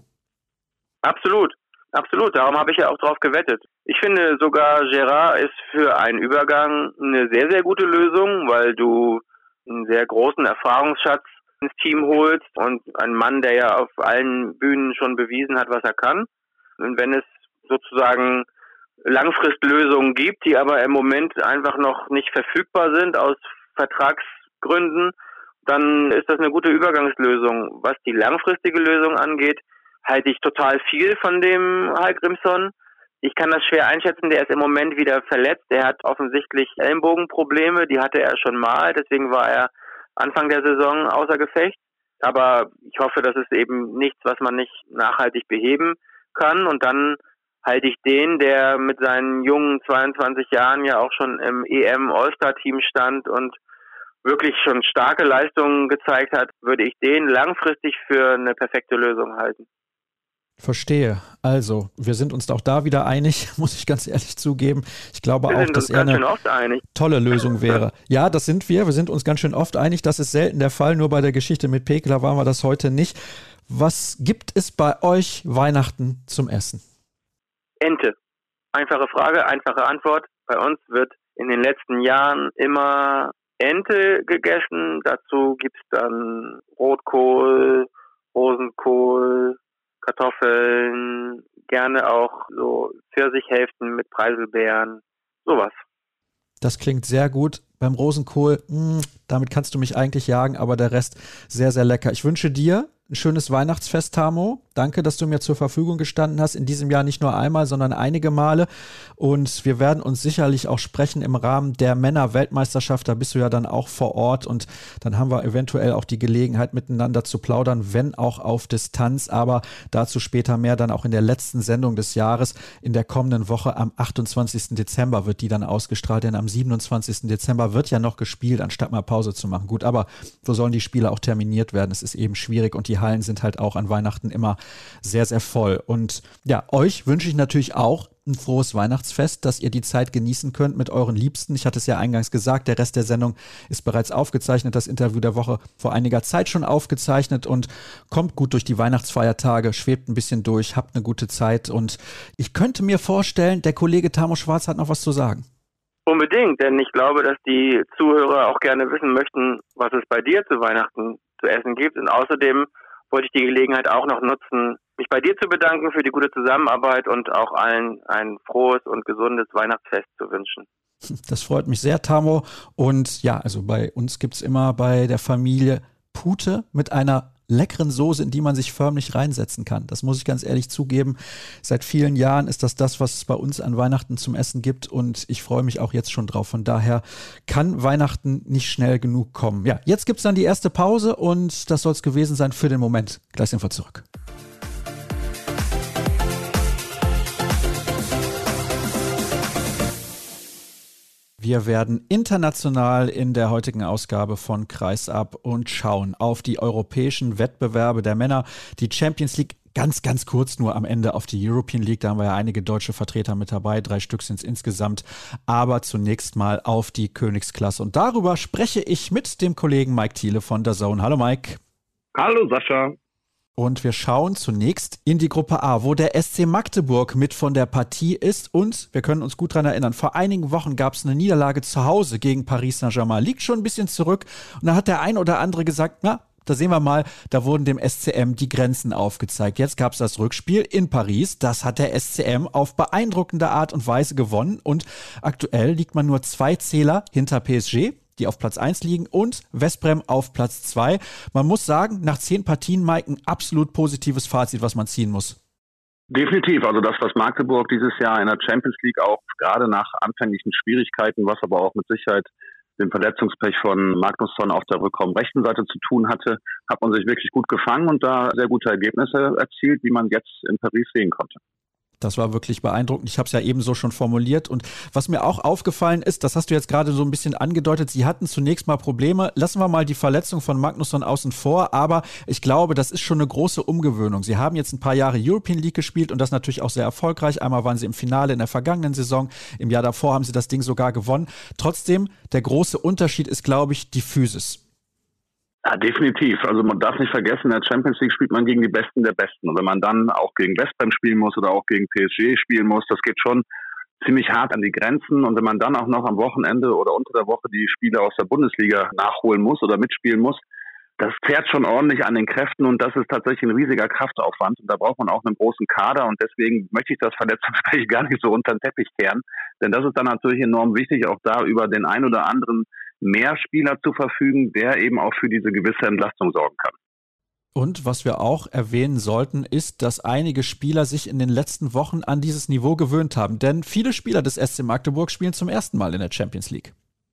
Absolut. Absolut, darum habe ich ja auch drauf gewettet. Ich finde sogar, Gérard ist für einen Übergang eine sehr, sehr gute Lösung, weil du einen sehr großen Erfahrungsschatz ins Team holst und einen Mann, der ja auf allen Bühnen schon bewiesen hat, was er kann. Und wenn es sozusagen Langfristlösungen gibt, die aber im Moment einfach noch nicht verfügbar sind aus Vertragsgründen, dann ist das eine gute Übergangslösung. Was die langfristige Lösung angeht, halte ich total viel von dem Hallgrímsson. Ich kann das schwer einschätzen, der ist im Moment wieder verletzt. Der hat offensichtlich Ellenbogenprobleme, die hatte er schon mal, deswegen war er Anfang der Saison außer Gefecht. Aber ich hoffe, das ist eben nichts, was man nicht nachhaltig beheben kann. Und dann halte ich den, der mit seinen jungen zweiundzwanzig Jahren ja auch schon im E M-All-Star-Team stand und wirklich schon starke Leistungen gezeigt hat, würde ich den langfristig für eine perfekte Lösung halten. Verstehe. Also, wir sind uns auch da wieder einig, muss ich ganz ehrlich zugeben. Ich glaube wir auch, dass er eine tolle Lösung wäre. Ja, das sind wir. Wir sind uns ganz schön oft einig. Das ist selten der Fall. Nur bei der Geschichte mit Pekela waren wir das heute nicht. Was gibt es bei euch Weihnachten zum Essen? Ente. Einfache Frage, einfache Antwort. Bei uns wird in den letzten Jahren immer Ente gegessen. Dazu gibt es dann Rotkohl, Rosenkohl, Kartoffeln, gerne auch so Pfirsichhälften mit Preiselbeeren, sowas. Das klingt sehr gut. Beim Rosenkohl, mh, damit kannst du mich eigentlich jagen, aber der Rest sehr, sehr lecker. Ich wünsche dir ein schönes Weihnachtsfest, Tamo. Danke, dass du mir zur Verfügung gestanden hast. In diesem Jahr nicht nur einmal, sondern einige Male. Und wir werden uns sicherlich auch sprechen im Rahmen der Männer-Weltmeisterschaft. Da bist du ja dann auch vor Ort. Und dann haben wir eventuell auch die Gelegenheit, miteinander zu plaudern, wenn auch auf Distanz. Aber dazu später mehr, dann auch in der letzten Sendung des Jahres. In der kommenden Woche am achtundzwanzigsten Dezember wird die dann ausgestrahlt. Denn am siebenundzwanzigsten Dezember wird ja noch gespielt, anstatt mal Pause zu machen. Gut, aber wo sollen die Spiele auch terminiert werden? Es ist eben schwierig und die Hallen sind halt auch an Weihnachten immer sehr, sehr voll. Und ja, euch wünsche ich natürlich auch ein frohes Weihnachtsfest, dass ihr die Zeit genießen könnt mit euren Liebsten. Ich hatte es ja eingangs gesagt, der Rest der Sendung ist bereits aufgezeichnet, das Interview der Woche vor einiger Zeit schon aufgezeichnet und kommt gut durch die Weihnachtsfeiertage, schwebt ein bisschen durch, habt eine gute Zeit und ich könnte mir vorstellen, der Kollege Tamo Schwarz hat noch was zu sagen. Unbedingt, denn ich glaube, dass die Zuhörer auch gerne wissen möchten, was es bei dir zu Weihnachten zu essen gibt. Und außerdem wollte ich die Gelegenheit auch noch nutzen, mich bei dir zu bedanken für die gute Zusammenarbeit und auch allen ein frohes und gesundes Weihnachtsfest zu wünschen. Das freut mich sehr, Tamo. Und ja, also bei uns gibt es immer bei der Familie Pute mit einer leckeren Soße, in die man sich förmlich reinsetzen kann. Das muss ich ganz ehrlich zugeben. Seit vielen Jahren ist das das, was es bei uns an Weihnachten zum Essen gibt und ich freue mich auch jetzt schon drauf. Von daher kann Weihnachten nicht schnell genug kommen. Ja, jetzt gibt es dann die erste Pause und das soll es gewesen sein für den Moment. Gleich sind wir zurück. Wir werden international in der heutigen Ausgabe von Kreisab und schauen auf die europäischen Wettbewerbe der Männer, die Champions League, ganz, ganz kurz nur am Ende auf die European League. Da haben wir ja einige deutsche Vertreter mit dabei, drei Stück sind es insgesamt, aber zunächst mal auf die Königsklasse. Und darüber spreche ich mit dem Kollegen Mike Thiele von D A Z N. Hallo Mike. Hallo Sascha. Und wir schauen zunächst in die Gruppe A, wo der S C Magdeburg mit von der Partie ist. Und wir können uns gut daran erinnern, vor einigen Wochen gab es eine Niederlage zu Hause gegen Paris Saint-Germain. Liegt schon ein bisschen zurück. Und da hat der ein oder andere gesagt, na, da sehen wir mal, da wurden dem S C M die Grenzen aufgezeigt. Jetzt gab es das Rückspiel in Paris. Das hat der S C M auf beeindruckende Art und Weise gewonnen. Und aktuell liegt man nur zwei Zähler hinter P S G, die auf Platz eins liegen, und Westbrem auf Platz zwei. Man muss sagen, nach zehn Partien, Mike, ein absolut positives Fazit, was man ziehen muss. Definitiv. Also das, was Magdeburg dieses Jahr in der Champions League auch gerade nach anfänglichen Schwierigkeiten, was aber auch mit Sicherheit dem Verletzungspech von Magnusson auf der Rückraumrechten Seite zu tun hatte, hat man sich wirklich gut gefangen und da sehr gute Ergebnisse erzielt, wie man jetzt in Paris sehen konnte. Das war wirklich beeindruckend. Ich habe es ja ebenso schon formuliert. Und was mir auch aufgefallen ist, das hast du jetzt gerade so ein bisschen angedeutet, sie hatten zunächst mal Probleme. Lassen wir mal die Verletzung von Magnusson außen vor. Aber ich glaube, das ist schon eine große Umgewöhnung. Sie haben jetzt ein paar Jahre European League gespielt und das natürlich auch sehr erfolgreich. Einmal waren sie im Finale in der vergangenen Saison. Im Jahr davor haben sie das Ding sogar gewonnen. Trotzdem, der große Unterschied ist, glaube ich, die Physis. Ja, definitiv. Also man darf nicht vergessen, in der Champions League spielt man gegen die Besten der Besten. Und wenn man dann auch gegen Westbrem spielen muss oder auch gegen P S G spielen muss, das geht schon ziemlich hart an die Grenzen. Und wenn man dann auch noch am Wochenende oder unter der Woche die Spiele aus der Bundesliga nachholen muss oder mitspielen muss, das zehrt schon ordentlich an den Kräften und das ist tatsächlich ein riesiger Kraftaufwand. Und da braucht man auch einen großen Kader und deswegen möchte ich das Verletzungsgespräch gar nicht so unter den Teppich kehren. Denn das ist dann natürlich enorm wichtig, auch da über den ein oder anderen mehr Spieler zu verfügen, der eben auch für diese gewisse Entlastung sorgen kann. Und was wir auch erwähnen sollten, ist, dass einige Spieler sich in den letzten Wochen an dieses Niveau gewöhnt haben. Denn viele Spieler des S C Magdeburg spielen zum ersten Mal in der Champions League.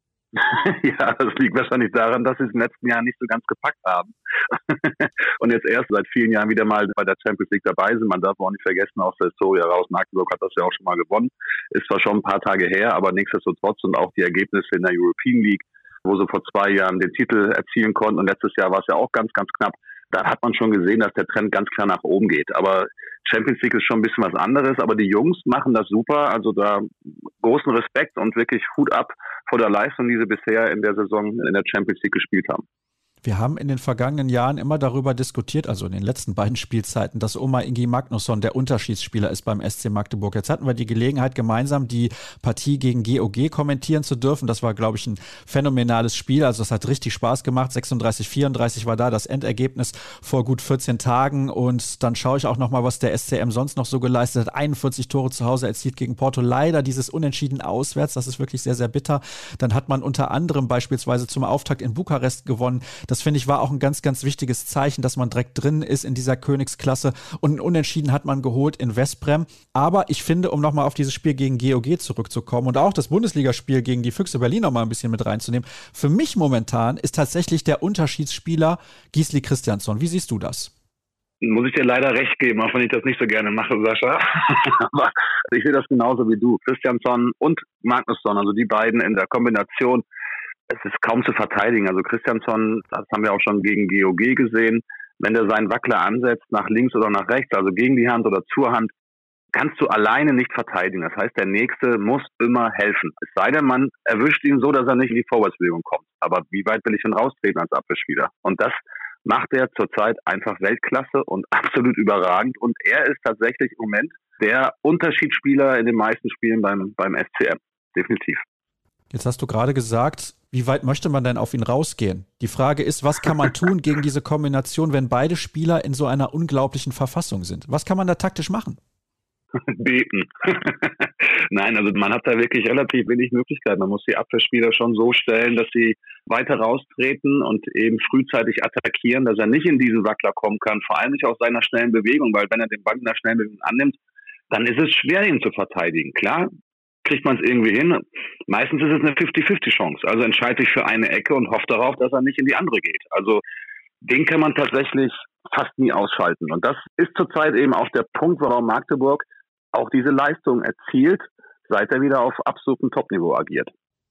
Ja, das liegt wahrscheinlich daran, dass sie es im letzten Jahr nicht so ganz gepackt haben. Und jetzt erst seit vielen Jahren wieder mal bei der Champions League dabei sind. Man darf auch nicht vergessen, aus der Historie heraus, Magdeburg hat das ja auch schon mal gewonnen. Ist zwar schon ein paar Tage her, aber nichtsdestotrotz und auch die Ergebnisse in der European League, wo sie vor zwei Jahren den Titel erzielen konnten und letztes Jahr war es ja auch ganz, ganz knapp. Da hat man schon gesehen, dass der Trend ganz klar nach oben geht. Aber Champions League ist schon ein bisschen was anderes. Aber die Jungs machen das super. Also da großen Respekt und wirklich Hut ab vor der Leistung, die sie bisher in der Saison in der Champions League gespielt haben. Wir haben in den vergangenen Jahren immer darüber diskutiert, also in den letzten beiden Spielzeiten, dass Omar Ingi Magnusson der Unterschiedsspieler ist beim S C Magdeburg. Jetzt hatten wir die Gelegenheit, gemeinsam die Partie gegen G O G kommentieren zu dürfen. Das war, glaube ich, ein phänomenales Spiel. Also das hat richtig Spaß gemacht. sechsunddreißig vierunddreißig war da das Endergebnis vor gut vierzehn Tagen. Und dann schaue ich auch nochmal, was der S C M sonst noch so geleistet hat. einundvierzig Tore zu Hause erzielt gegen Porto. Leider dieses Unentschieden auswärts. Das ist wirklich sehr, sehr bitter. Dann hat man unter anderem beispielsweise zum Auftakt in Bukarest gewonnen. Das finde ich war auch ein ganz, ganz wichtiges Zeichen, dass man direkt drin ist in dieser Königsklasse und ein Unentschieden hat man geholt in Veszprém. Aber ich finde, um nochmal auf dieses Spiel gegen G O G zurückzukommen und auch das Bundesligaspiel gegen die Füchse Berlin nochmal ein bisschen mit reinzunehmen, für mich momentan ist tatsächlich der Unterschiedsspieler Gisli Kristjansson. Wie siehst du das? Muss ich dir leider recht geben, auch wenn ich das nicht so gerne mache, Sascha. Aber ich sehe das genauso wie du. Kristjansson und Magnusson, also die beiden in der Kombination, es ist kaum zu verteidigen. Also Kristjansson, das haben wir auch schon gegen G O G gesehen, wenn der seinen Wackler ansetzt, nach links oder nach rechts, also gegen die Hand oder zur Hand, kannst du alleine nicht verteidigen. Das heißt, der Nächste muss immer helfen. Es sei denn, man erwischt ihn so, dass er nicht in die Vorwärtsbewegung kommt. Aber wie weit will ich denn raustreten als Abwehrspieler? Und das macht er zurzeit einfach Weltklasse und absolut überragend. Und er ist tatsächlich im Moment der Unterschiedsspieler in den meisten Spielen beim, beim S C M. Definitiv. Jetzt hast du gerade gesagt, wie weit möchte man denn auf ihn rausgehen? Die Frage ist, was kann man tun gegen diese Kombination, wenn beide Spieler in so einer unglaublichen Verfassung sind? Was kann man da taktisch machen? Beten. Nein, also man hat da wirklich relativ wenig Möglichkeiten. Man muss die Abwehrspieler schon so stellen, dass sie weiter raustreten und eben frühzeitig attackieren, dass er nicht in diesen Wackler kommen kann, vor allem nicht aus seiner schnellen Bewegung, weil wenn er den Ball in der schnellen Bewegung annimmt, dann ist es schwer, ihn zu verteidigen. Klar, kriegt man es irgendwie hin. Meistens ist es eine fünfzig fünfzig Chance. Also entscheide ich für eine Ecke und hoffe darauf, dass er nicht in die andere geht. Also den kann man tatsächlich fast nie ausschalten. Und das ist zurzeit eben auch der Punkt, warum Magdeburg auch diese Leistung erzielt, seit er wieder auf absolutem Topniveau agiert.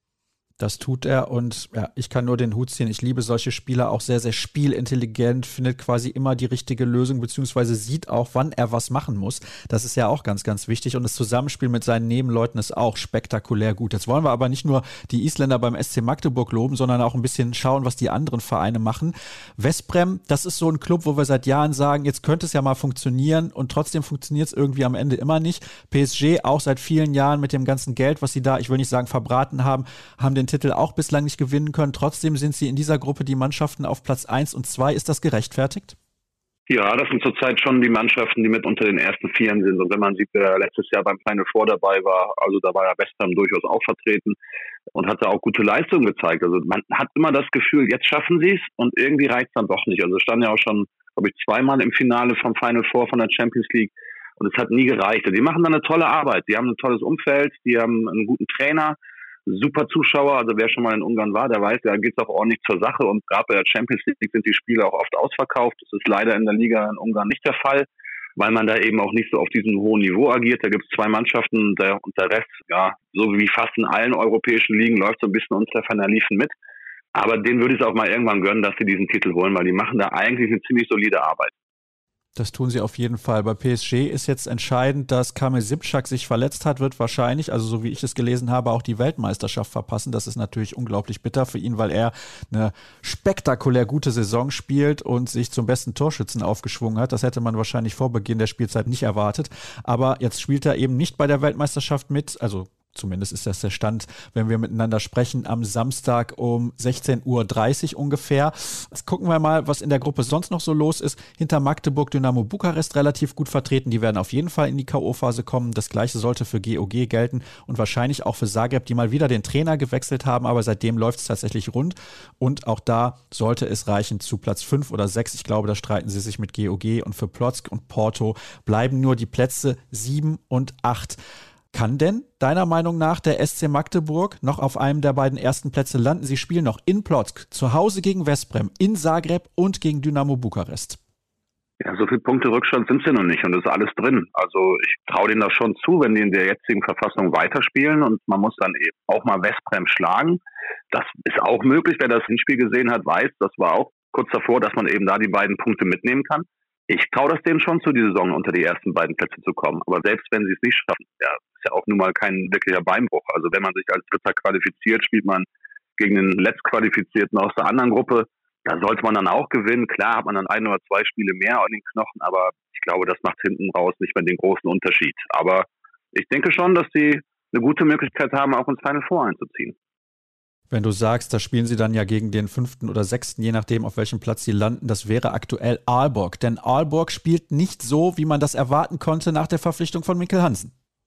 Das tut er und ja, ich kann nur den Hut ziehen. Ich liebe solche Spieler auch sehr, sehr spielintelligent, findet quasi immer die richtige Lösung, beziehungsweise sieht auch, wann er was machen muss. Das ist ja auch ganz, ganz wichtig und das Zusammenspiel mit seinen Nebenleuten ist auch spektakulär gut. Jetzt wollen wir aber nicht nur die Isländer beim S C Magdeburg loben, sondern auch ein bisschen schauen, was die anderen Vereine machen. Veszprém, das ist so ein Club, wo wir seit Jahren sagen, jetzt könnte es ja mal funktionieren und trotzdem funktioniert es irgendwie am Ende immer nicht. P S G auch seit vielen Jahren mit dem ganzen Geld, was sie da, ich will nicht sagen verbraten haben, haben den Titel auch bislang nicht gewinnen können. Trotzdem sind sie in dieser Gruppe die Mannschaften auf Platz eins und zwei. Ist das gerechtfertigt? Ja, das sind zurzeit schon die Mannschaften, die mit unter den ersten Vieren sind. Und wenn man sieht, wer letztes Jahr beim Final Four dabei war, also da war ja Veszprém durchaus auch vertreten und hat da auch gute Leistungen gezeigt. Also man hat immer das Gefühl, jetzt schaffen sie es und irgendwie reicht es dann doch nicht. Also es stand ja auch schon, glaube ich, zweimal im Finale vom Final Four von der Champions League und es hat nie gereicht. Die machen dann eine tolle Arbeit. Die haben ein tolles Umfeld, die haben einen guten Trainer, super Zuschauer, also wer schon mal in Ungarn war, der weiß, da geht es auch ordentlich zur Sache und gerade bei der Champions League sind die Spiele auch oft ausverkauft. Das ist leider in der Liga in Ungarn nicht der Fall, weil man da eben auch nicht so auf diesem hohen Niveau agiert. Da gibt es zwei Mannschaften der, und der Rest, ja, so wie fast in allen europäischen Ligen, läuft so ein bisschen unter Ferner liefen mit. Aber denen würde ich es auch mal irgendwann gönnen, dass sie diesen Titel holen, weil die machen da eigentlich eine ziemlich solide Arbeit. Das tun sie auf jeden Fall. Bei P S G ist jetzt entscheidend, dass Kamil Šimčák sich verletzt hat, wird wahrscheinlich, also so wie ich es gelesen habe, auch die Weltmeisterschaft verpassen. Das ist natürlich unglaublich bitter für ihn, weil er eine spektakulär gute Saison spielt und sich zum besten Torschützen aufgeschwungen hat. Das hätte man wahrscheinlich vor Beginn der Spielzeit nicht erwartet. Aber jetzt spielt er eben nicht bei der Weltmeisterschaft mit, also zumindest ist das der Stand, wenn wir miteinander sprechen, am Samstag um sechzehn Uhr dreißig ungefähr. Jetzt gucken wir mal, was in der Gruppe sonst noch so los ist. Hinter Magdeburg Dynamo Bukarest relativ gut vertreten. Die werden auf jeden Fall in die K O-Phase kommen. Das Gleiche sollte für G O G gelten und wahrscheinlich auch für Zagreb, die mal wieder den Trainer gewechselt haben, aber seitdem läuft es tatsächlich rund und auch da sollte es reichen zu Platz fünf oder sechs. Ich glaube, da streiten sie sich mit G O G und für Płock und Porto bleiben nur die Plätze sieben und acht. Kann denn deiner Meinung nach der S C Magdeburg noch auf einem der beiden ersten Plätze landen? Sie spielen noch in Płock, zu Hause gegen Veszprém, in Zagreb und gegen Dynamo Bukarest. Ja, so viele Punkte Rückstand sind sie noch nicht und es ist alles drin. Also ich traue denen das schon zu, wenn die in der jetzigen Verfassung weiterspielen und man muss dann eben auch mal Veszprém schlagen. Das ist auch möglich, wer das Hinspiel gesehen hat, weiß, das war auch kurz davor, dass man eben da die beiden Punkte mitnehmen kann. Ich traue das denen schon zu, die Saison unter die ersten beiden Plätze zu kommen. Aber selbst wenn sie es nicht schaffen, ja, ist ja auch nun mal kein wirklicher Beinbruch. Also wenn man sich als Dritter qualifiziert, spielt man gegen den Letztqualifizierten aus der anderen Gruppe. Da sollte man dann auch gewinnen. Klar hat man dann ein oder zwei Spiele mehr an den Knochen, aber ich glaube, das macht hinten raus nicht mehr den großen Unterschied. Aber ich denke schon, dass sie eine gute Möglichkeit haben, auch ins Final Four einzuziehen. Wenn du sagst, da spielen sie dann ja gegen den fünften oder sechsten, je nachdem, auf welchem Platz sie landen, das wäre aktuell Aalborg. Denn Aalborg spielt nicht so, wie man das erwarten konnte nach der Verpflichtung von Mikkel Hansen.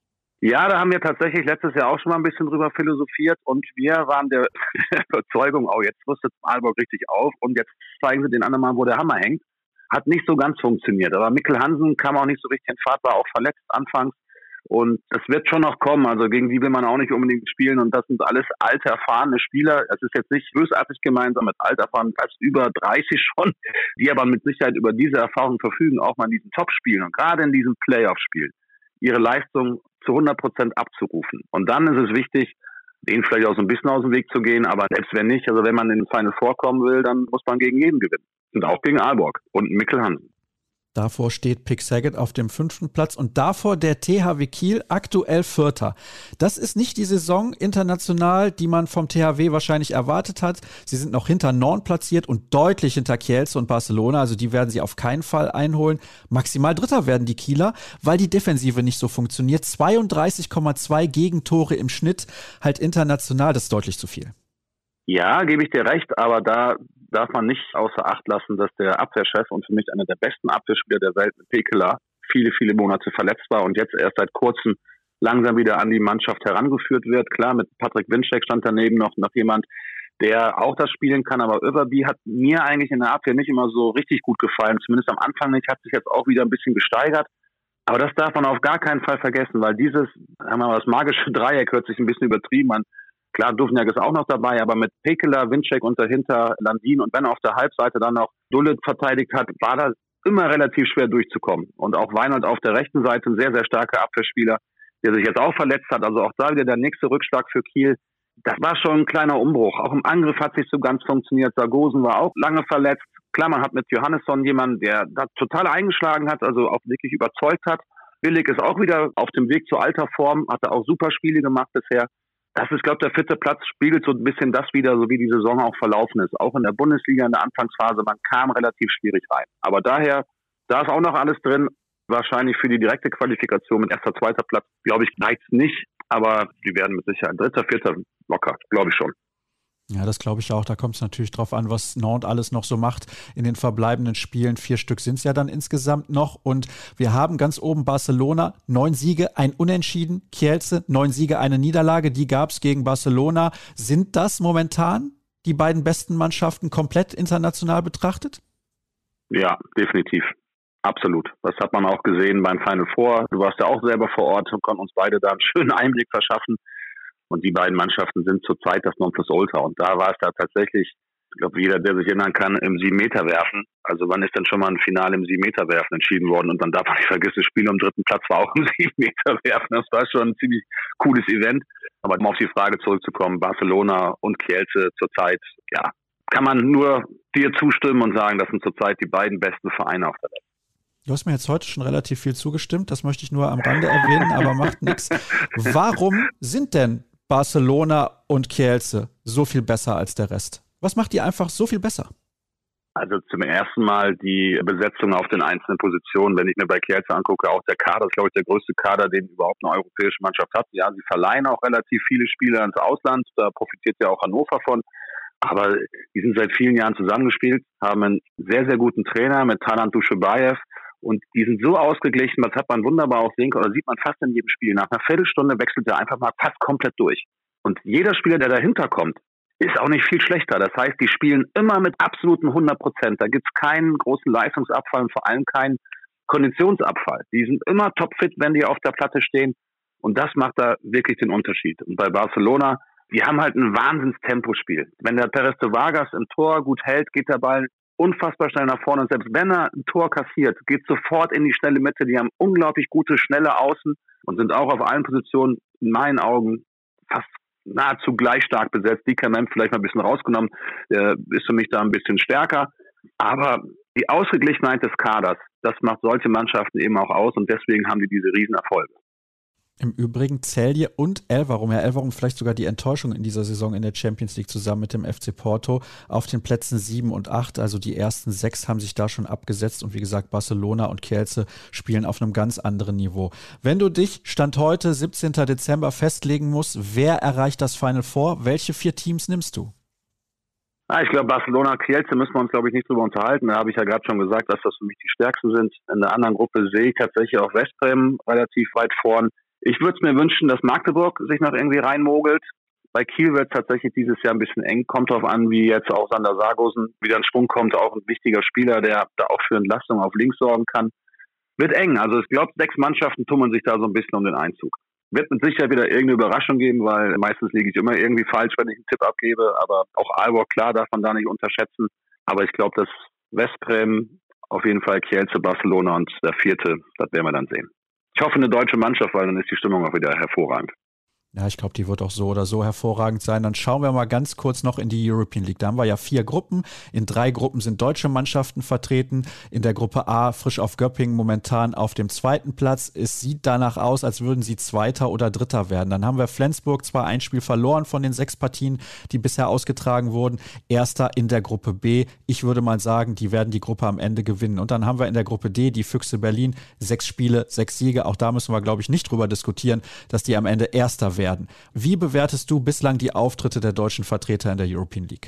Ja, da haben wir tatsächlich letztes Jahr auch schon mal ein bisschen drüber philosophiert und wir waren der Überzeugung, oh, jetzt rüstet Aalborg richtig auf und jetzt zeigen sie den anderen mal, wo der Hammer hängt. Hat nicht so ganz funktioniert, aber Mikkel Hansen kam auch nicht so richtig in Fahrt, war auch verletzt anfangs und es wird schon noch kommen, also gegen die will man auch nicht unbedingt spielen und das sind alles alte, erfahrene Spieler, es ist jetzt nicht bösartig gemeint, sondern mit alt erfahren, als über dreißig schon, die aber mit Sicherheit über diese Erfahrung verfügen, auch mal in diesen Top-Spielen und gerade in diesen Playoff-Spielen ihre Leistung zu hundert Prozent abzurufen. Und dann ist es wichtig, denen vielleicht auch so ein bisschen aus dem Weg zu gehen, aber selbst wenn nicht, also wenn man in den Final vorkommen will, dann muss man gegen jeden gewinnen. Und auch gegen Aalborg und Mikkel Hansen. Davor steht Pick Saget auf dem fünften Platz und davor der T H W Kiel, aktuell Vierter. Das ist nicht die Saison international, die man vom T H W wahrscheinlich erwartet hat. Sie sind noch hinter Norn platziert und deutlich hinter Kielce und Barcelona, also die werden sie auf keinen Fall einholen. Maximal Dritter werden die Kieler, weil die Defensive nicht so funktioniert. zweiunddreißig Komma zwei Gegentore im Schnitt, halt international, das ist deutlich zu viel. Ja, gebe ich dir recht, aber da darf man nicht außer Acht lassen, dass der Abwehrchef und für mich einer der besten Abwehrspieler der Welt, Pekela, viele, viele Monate verletzt war und jetzt erst seit kurzem langsam wieder an die Mannschaft herangeführt wird. Klar, mit Patrick Winczek stand daneben noch, noch jemand, der auch das spielen kann, aber Överby hat mir eigentlich in der Abwehr nicht immer so richtig gut gefallen, zumindest am Anfang nicht, hat sich jetzt auch wieder ein bisschen gesteigert. Aber das darf man auf gar keinen Fall vergessen, weil dieses, sagen wir mal, das magische Dreieck hört sich ein bisschen übertrieben an. Klar, Duvniak ist auch noch dabei, aber mit Pekela, Winczek und dahinter Landin und wenn auf der Halbseite dann noch Dullet verteidigt hat, war das immer relativ schwer durchzukommen. Und auch Weinhold auf der rechten Seite, ein sehr, sehr starker Abwehrspieler, der sich jetzt auch verletzt hat. Also auch da wieder der nächste Rückschlag für Kiel. Das war schon ein kleiner Umbruch. Auch im Angriff hat sich so ganz funktioniert. Sargosen war auch lange verletzt. Klar, man hat mit Johannesson jemanden, der da total eingeschlagen hat, also auch wirklich überzeugt hat. Billig ist auch wieder auf dem Weg zu alter Form, hat er auch super Spiele gemacht bisher. Das ist, glaube ich, der vierte Platz spiegelt so ein bisschen das wieder, so wie die Saison auch verlaufen ist. Auch in der Bundesliga in der Anfangsphase, man kam relativ schwierig rein. Aber daher, da ist auch noch alles drin. Wahrscheinlich für die direkte Qualifikation mit erster, zweiter Platz, glaube ich, reicht's nicht. Aber die werden mit Sicherheit dritter, vierter locker, glaube ich schon. Ja, das glaube ich auch. Da kommt es natürlich drauf an, was Nantes alles noch so macht in den verbleibenden Spielen. Vier Stück sind es ja dann insgesamt noch. Und wir haben ganz oben Barcelona, neun Siege, ein Unentschieden. Kielce, neun Siege, eine Niederlage. Die gab es gegen Barcelona. Sind das momentan die beiden besten Mannschaften komplett international betrachtet? Ja, definitiv. Absolut. Das hat man auch gesehen beim Final Four. Du warst ja auch selber vor Ort und konnten uns beide da einen schönen Einblick verschaffen. Und die beiden Mannschaften sind zurzeit das Nonplusultra. Und da war es da tatsächlich, ich glaube, jeder, der sich erinnern kann, im sieben Meter werfen. Also wann ist denn schon mal ein Finale im sieben Meter werfen entschieden worden? Und dann darf man nicht vergessen, das Spiel am dritten Platz war auch im sieben Meter werfen. Das war schon ein ziemlich cooles Event. Aber um auf die Frage zurückzukommen, Barcelona und Kielce zurzeit, ja, kann man nur dir zustimmen und sagen, das sind zurzeit die beiden besten Vereine auf der Welt. Du hast mir jetzt heute schon relativ viel zugestimmt, das möchte ich nur am Rande erwähnen, aber macht nichts. Warum sind denn Barcelona und Kielce so viel besser als der Rest? Was macht die einfach so viel besser? Also zum ersten Mal die Besetzung auf den einzelnen Positionen. Wenn ich mir bei Kielce angucke, auch der Kader ist, glaube ich, der größte Kader, den überhaupt eine europäische Mannschaft hat. Ja, sie verleihen auch relativ viele Spieler ins Ausland, da profitiert ja auch Hannover von. Aber die sind seit vielen Jahren zusammengespielt, haben einen sehr, sehr guten Trainer mit Talant Dushubayev. Und die sind so ausgeglichen, das hat man wunderbar auch sehen können, oder sieht man fast in jedem Spiel. Nach einer Viertelstunde wechselt er einfach mal fast komplett durch. Und jeder Spieler, der dahinter kommt, ist auch nicht viel schlechter. Das heißt, die spielen immer mit absoluten hundert Prozent. Da gibt es keinen großen Leistungsabfall und vor allem keinen Konditionsabfall. Die sind immer topfit, wenn die auf der Platte stehen. Und das macht da wirklich den Unterschied. Und bei Barcelona, die haben halt ein Wahnsinns-Tempospiel. Wenn der Pérez de Vargas im Tor gut hält, geht der Ball unfassbar schnell nach vorne. Und selbst wenn er ein Tor kassiert, geht sofort in die schnelle Mitte. Die haben unglaublich gute, schnelle Außen und sind auch auf allen Positionen in meinen Augen fast nahezu gleich stark besetzt. Die Mem vielleicht mal ein bisschen rausgenommen, der ist für mich da ein bisschen stärker. Aber die Ausgeglichenheit des Kaders, das macht solche Mannschaften eben auch aus und deswegen haben die diese Riesenerfolge. Im Übrigen Celje und Elverum, ja Elverum vielleicht sogar die Enttäuschung in dieser Saison in der Champions League zusammen mit dem F C Porto auf den Plätzen sieben und acht, also die ersten sechs haben sich da schon abgesetzt und wie gesagt Barcelona und Kielce spielen auf einem ganz anderen Niveau. Wenn du dich Stand heute, siebzehnten Dezember festlegen musst, wer erreicht das Final Four, welche vier Teams nimmst du? Ah, ich glaube, Barcelona, Kielce müssen wir uns, glaube ich, nicht drüber unterhalten. Da habe ich ja gerade schon gesagt, dass das für mich die stärksten sind. In der anderen Gruppe sehe ich tatsächlich auch West Bremen relativ weit vorn. Ich würde es mir wünschen, dass Magdeburg sich noch irgendwie reinmogelt. Bei Kiel wird es tatsächlich dieses Jahr ein bisschen eng. Kommt darauf an, wie jetzt auch Sander Sargosen wieder in Schwung kommt. Auch ein wichtiger Spieler, der da auch für Entlastung auf links sorgen kann. Wird eng. Also ich glaube, sechs Mannschaften tummeln sich da so ein bisschen um den Einzug. Wird mit Sicherheit wieder irgendeine Überraschung geben, weil meistens liege ich immer irgendwie falsch, wenn ich einen Tipp abgebe. Aber auch Aalborg, klar, darf man da nicht unterschätzen. Aber ich glaube, dass Westbrem, auf jeden Fall Kielce, Barcelona und der vierte, das werden wir dann sehen. Ich hoffe, eine deutsche Mannschaft, weil dann ist die Stimmung auch wieder hervorragend. Ja, ich glaube, die wird auch so oder so hervorragend sein. Dann schauen wir mal ganz kurz noch in die European League. Da haben wir ja vier Gruppen. In drei Gruppen sind deutsche Mannschaften vertreten. In der Gruppe A Frisch auf Göppingen momentan auf dem zweiten Platz. Es sieht danach aus, als würden sie Zweiter oder Dritter werden. Dann haben wir Flensburg, zwar ein Spiel verloren von den sechs Partien, die bisher ausgetragen wurden. Erster in der Gruppe B. Ich würde mal sagen, die werden die Gruppe am Ende gewinnen. Und dann haben wir in der Gruppe D die Füchse Berlin. Sechs Spiele, sechs Siege. Auch da müssen wir, glaube ich, nicht drüber diskutieren, dass die am Ende Erster werden. Werden. Wie bewertest du bislang die Auftritte der deutschen Vertreter in der European League?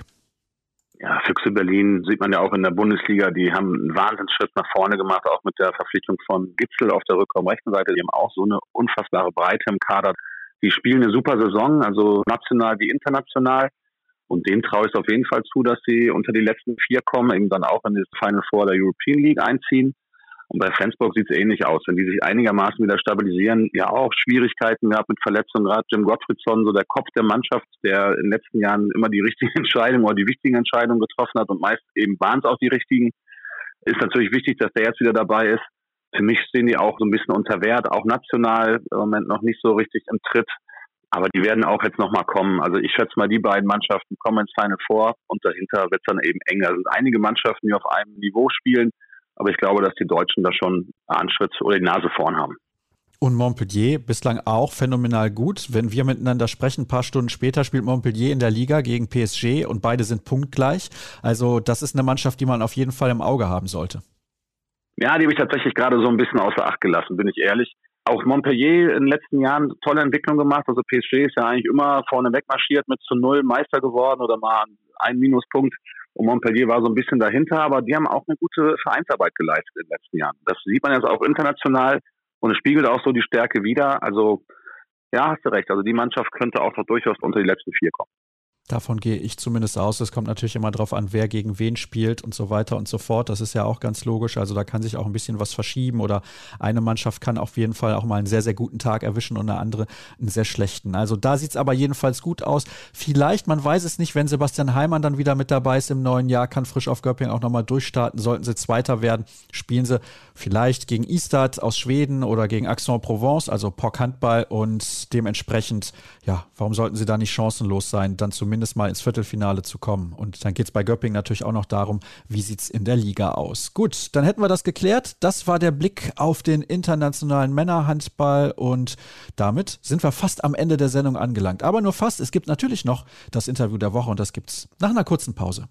Ja, Füchse Berlin sieht man ja auch in der Bundesliga, die haben einen Wahnsinnsschritt nach vorne gemacht, auch mit der Verpflichtung von Gitzel auf der Rückraumrechten Seite. Die haben auch so eine unfassbare Breite im Kader. Die spielen eine super Saison, also national wie international. Und denen traue ich es auf jeden Fall zu, dass sie unter die letzten vier kommen, eben dann auch in das Final Four der European League einziehen. Und bei Flensburg sieht es ähnlich aus. Wenn die sich einigermaßen wieder stabilisieren, ja auch Schwierigkeiten gehabt mit Verletzungen. Gerade Jim Gottfriedson, so der Kopf der Mannschaft, der in den letzten Jahren immer die richtigen Entscheidungen oder die wichtigen Entscheidungen getroffen hat und meist eben waren es auch die richtigen, ist natürlich wichtig, dass der jetzt wieder dabei ist. Für mich stehen die auch so ein bisschen unter Wert, auch national im Moment noch nicht so richtig im Tritt. Aber die werden auch jetzt nochmal kommen. Also ich schätze mal, die beiden Mannschaften kommen ins Final Four und dahinter wird es dann eben enger. Es sind einige Mannschaften, die auf einem Niveau spielen. Aber ich glaube, dass die Deutschen da schon einen Schritt oder die Nase vorn haben. Und Montpellier bislang auch phänomenal gut. Wenn wir miteinander sprechen, ein paar Stunden später spielt Montpellier in der Liga gegen P S G und beide sind punktgleich. Also das ist eine Mannschaft, die man auf jeden Fall im Auge haben sollte. Ja, die habe ich tatsächlich gerade so ein bisschen außer Acht gelassen, bin ich ehrlich. Auch Montpellier in den letzten Jahren tolle Entwicklung gemacht. Also P S G ist ja eigentlich immer vorne wegmarschiert mit zu null Meister geworden oder mal ein Minuspunkt. Und Montpellier war so ein bisschen dahinter, aber die haben auch eine gute Vereinsarbeit geleistet in den letzten Jahren. Das sieht man jetzt auch international und es spiegelt auch so die Stärke wider. Also ja, hast du recht. Also die Mannschaft könnte auch noch durchaus unter die letzten vier kommen. Davon gehe ich zumindest aus. Es kommt natürlich immer darauf an, wer gegen wen spielt und so weiter und so fort. Das ist ja auch ganz logisch. Also da kann sich auch ein bisschen was verschieben oder eine Mannschaft kann auf jeden Fall auch mal einen sehr, sehr guten Tag erwischen und eine andere einen sehr schlechten. Also da sieht es aber jedenfalls gut aus. Vielleicht, man weiß es nicht, wenn Sebastian Heimann dann wieder mit dabei ist im neuen Jahr, kann Frisch auf Göppingen auch nochmal durchstarten. Sollten sie Zweiter werden, spielen sie vielleicht gegen Ystad aus Schweden oder gegen Aix-en-Provence, also P O C Handball und dementsprechend, ja, warum sollten sie da nicht chancenlos sein, dann zumindest mindestens mal ins Viertelfinale zu kommen. Und dann geht es bei Göppingen natürlich auch noch darum, wie sieht es in der Liga aus. Gut, dann hätten wir das geklärt. Das war der Blick auf den internationalen Männerhandball und damit sind wir fast am Ende der Sendung angelangt. Aber nur fast, es gibt natürlich noch das Interview der Woche und das gibt es nach einer kurzen Pause.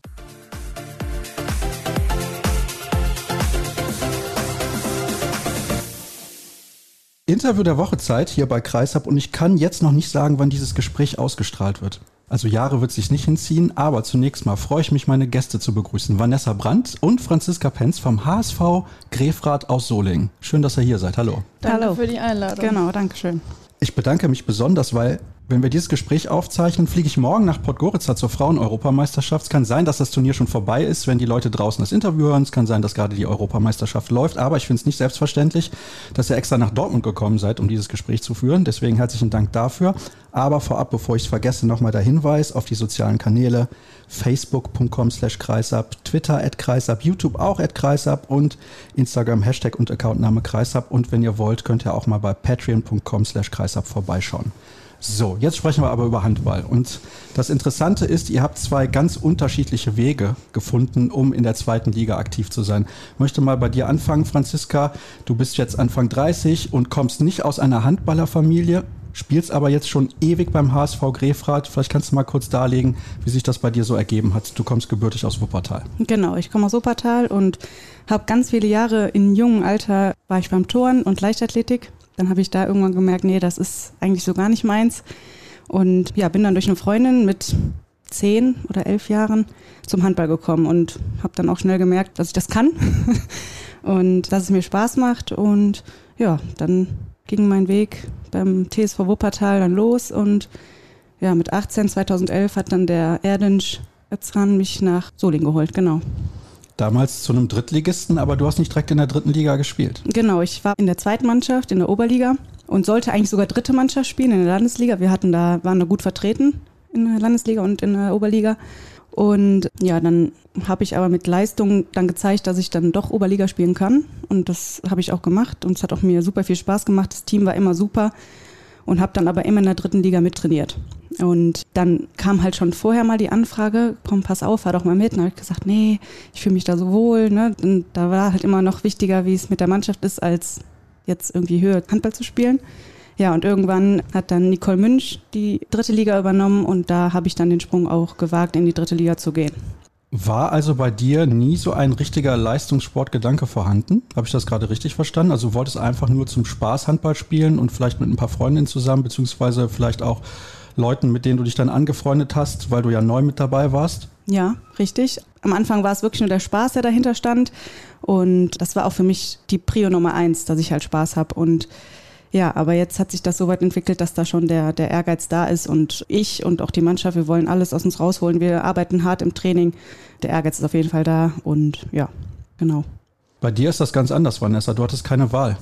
Interview der Woche Zeit hier bei Kreishab und ich kann jetzt noch nicht sagen, wann dieses Gespräch ausgestrahlt wird. Also Jahre wird es sich nicht hinziehen, aber zunächst mal freue ich mich, meine Gäste zu begrüßen. Vanessa Brandt und Franziska Penz vom H S V Grefrath aus Solingen. Schön, dass ihr hier seid. Hallo. Danke Hallo für die Einladung. Genau, danke schön. Ich bedanke mich besonders, weil, wenn wir dieses Gespräch aufzeichnen, fliege ich morgen nach Podgorica zur Frauen-Europameisterschaft. Es kann sein, dass das Turnier schon vorbei ist, wenn die Leute draußen das Interview hören. Es kann sein, dass gerade die Europameisterschaft läuft. Aber ich finde es nicht selbstverständlich, dass ihr extra nach Dortmund gekommen seid, um dieses Gespräch zu führen. Deswegen herzlichen Dank dafür. Aber vorab, bevor ich es vergesse, nochmal der Hinweis auf die sozialen Kanäle. facebook punkt com slash kreishab, Twitter at kreishab, YouTube auch at kreishab und Instagram Hashtag und Accountname kreishab. Und wenn ihr wollt, könnt ihr auch mal bei patreon punkt com slash kreishab vorbeischauen. So, jetzt sprechen wir aber über Handball. Und das Interessante ist, ihr habt zwei ganz unterschiedliche Wege gefunden, um in der zweiten Liga aktiv zu sein. Ich möchte mal bei dir anfangen, Franziska. Du bist jetzt Anfang dreißig und kommst nicht aus einer Handballerfamilie, spielst aber jetzt schon ewig beim H S V Grefrath. Vielleicht kannst du mal kurz darlegen, wie sich das bei dir so ergeben hat. Du kommst gebürtig aus Wuppertal. Genau, ich komme aus Wuppertal und habe ganz viele Jahre in jungem Alter, war ich beim Turnen und Leichtathletik. Dann habe ich da irgendwann gemerkt, nee, das ist eigentlich so gar nicht meins. Und ja, bin dann durch eine Freundin mit zehn oder elf Jahren zum Handball gekommen und habe dann auch schnell gemerkt, dass ich das kann und dass es mir Spaß macht. Und ja, dann ging mein Weg beim T S V Wuppertal dann los und ja, mit achtzehn, zweitausendelf hat dann der Erdinch Özcan mich nach Solingen geholt, genau. Damals zu einem Drittligisten, aber du hast nicht direkt in der dritten Liga gespielt. Genau, ich war in der zweiten Mannschaft, in der Oberliga und sollte eigentlich sogar dritte Mannschaft spielen in der Landesliga. Wir hatten da, waren da gut vertreten in der Landesliga und in der Oberliga. Und ja, dann habe ich aber mit Leistung dann gezeigt, dass ich dann doch Oberliga spielen kann. Und das habe ich auch gemacht und es hat auch mir super viel Spaß gemacht. Das Team war immer super und habe dann aber immer in der dritten Liga mittrainiert. Und dann kam halt schon vorher mal die Anfrage, komm, pass auf, fahr doch mal mit. Und dann habe ich gesagt, nee, ich fühle mich da so wohl. Ne? Und da war halt immer noch wichtiger, wie es mit der Mannschaft ist, als jetzt irgendwie höher Handball zu spielen. Ja, und irgendwann hat dann Nicole Münch die dritte Liga übernommen und da habe ich dann den Sprung auch gewagt, in die dritte Liga zu gehen. War also bei dir nie so ein richtiger Leistungssportgedanke vorhanden? Habe ich das gerade richtig verstanden? Also du wolltest einfach nur zum Spaß Handball spielen und vielleicht mit ein paar Freundinnen zusammen, beziehungsweise vielleicht auch Leuten, mit denen du dich dann angefreundet hast, weil du ja neu mit dabei warst? Ja, richtig. Am Anfang war es wirklich nur der Spaß, der dahinter stand. Und das war auch für mich die Prio Nummer eins, dass ich halt Spaß habe. Und ja, aber jetzt hat sich das so weit entwickelt, dass da schon der, der Ehrgeiz da ist. Und ich und auch die Mannschaft, wir wollen alles aus uns rausholen. Wir arbeiten hart im Training. Der Ehrgeiz ist auf jeden Fall da. Und ja, genau. Bei dir ist das ganz anders, Vanessa. Du hattest keine Wahl.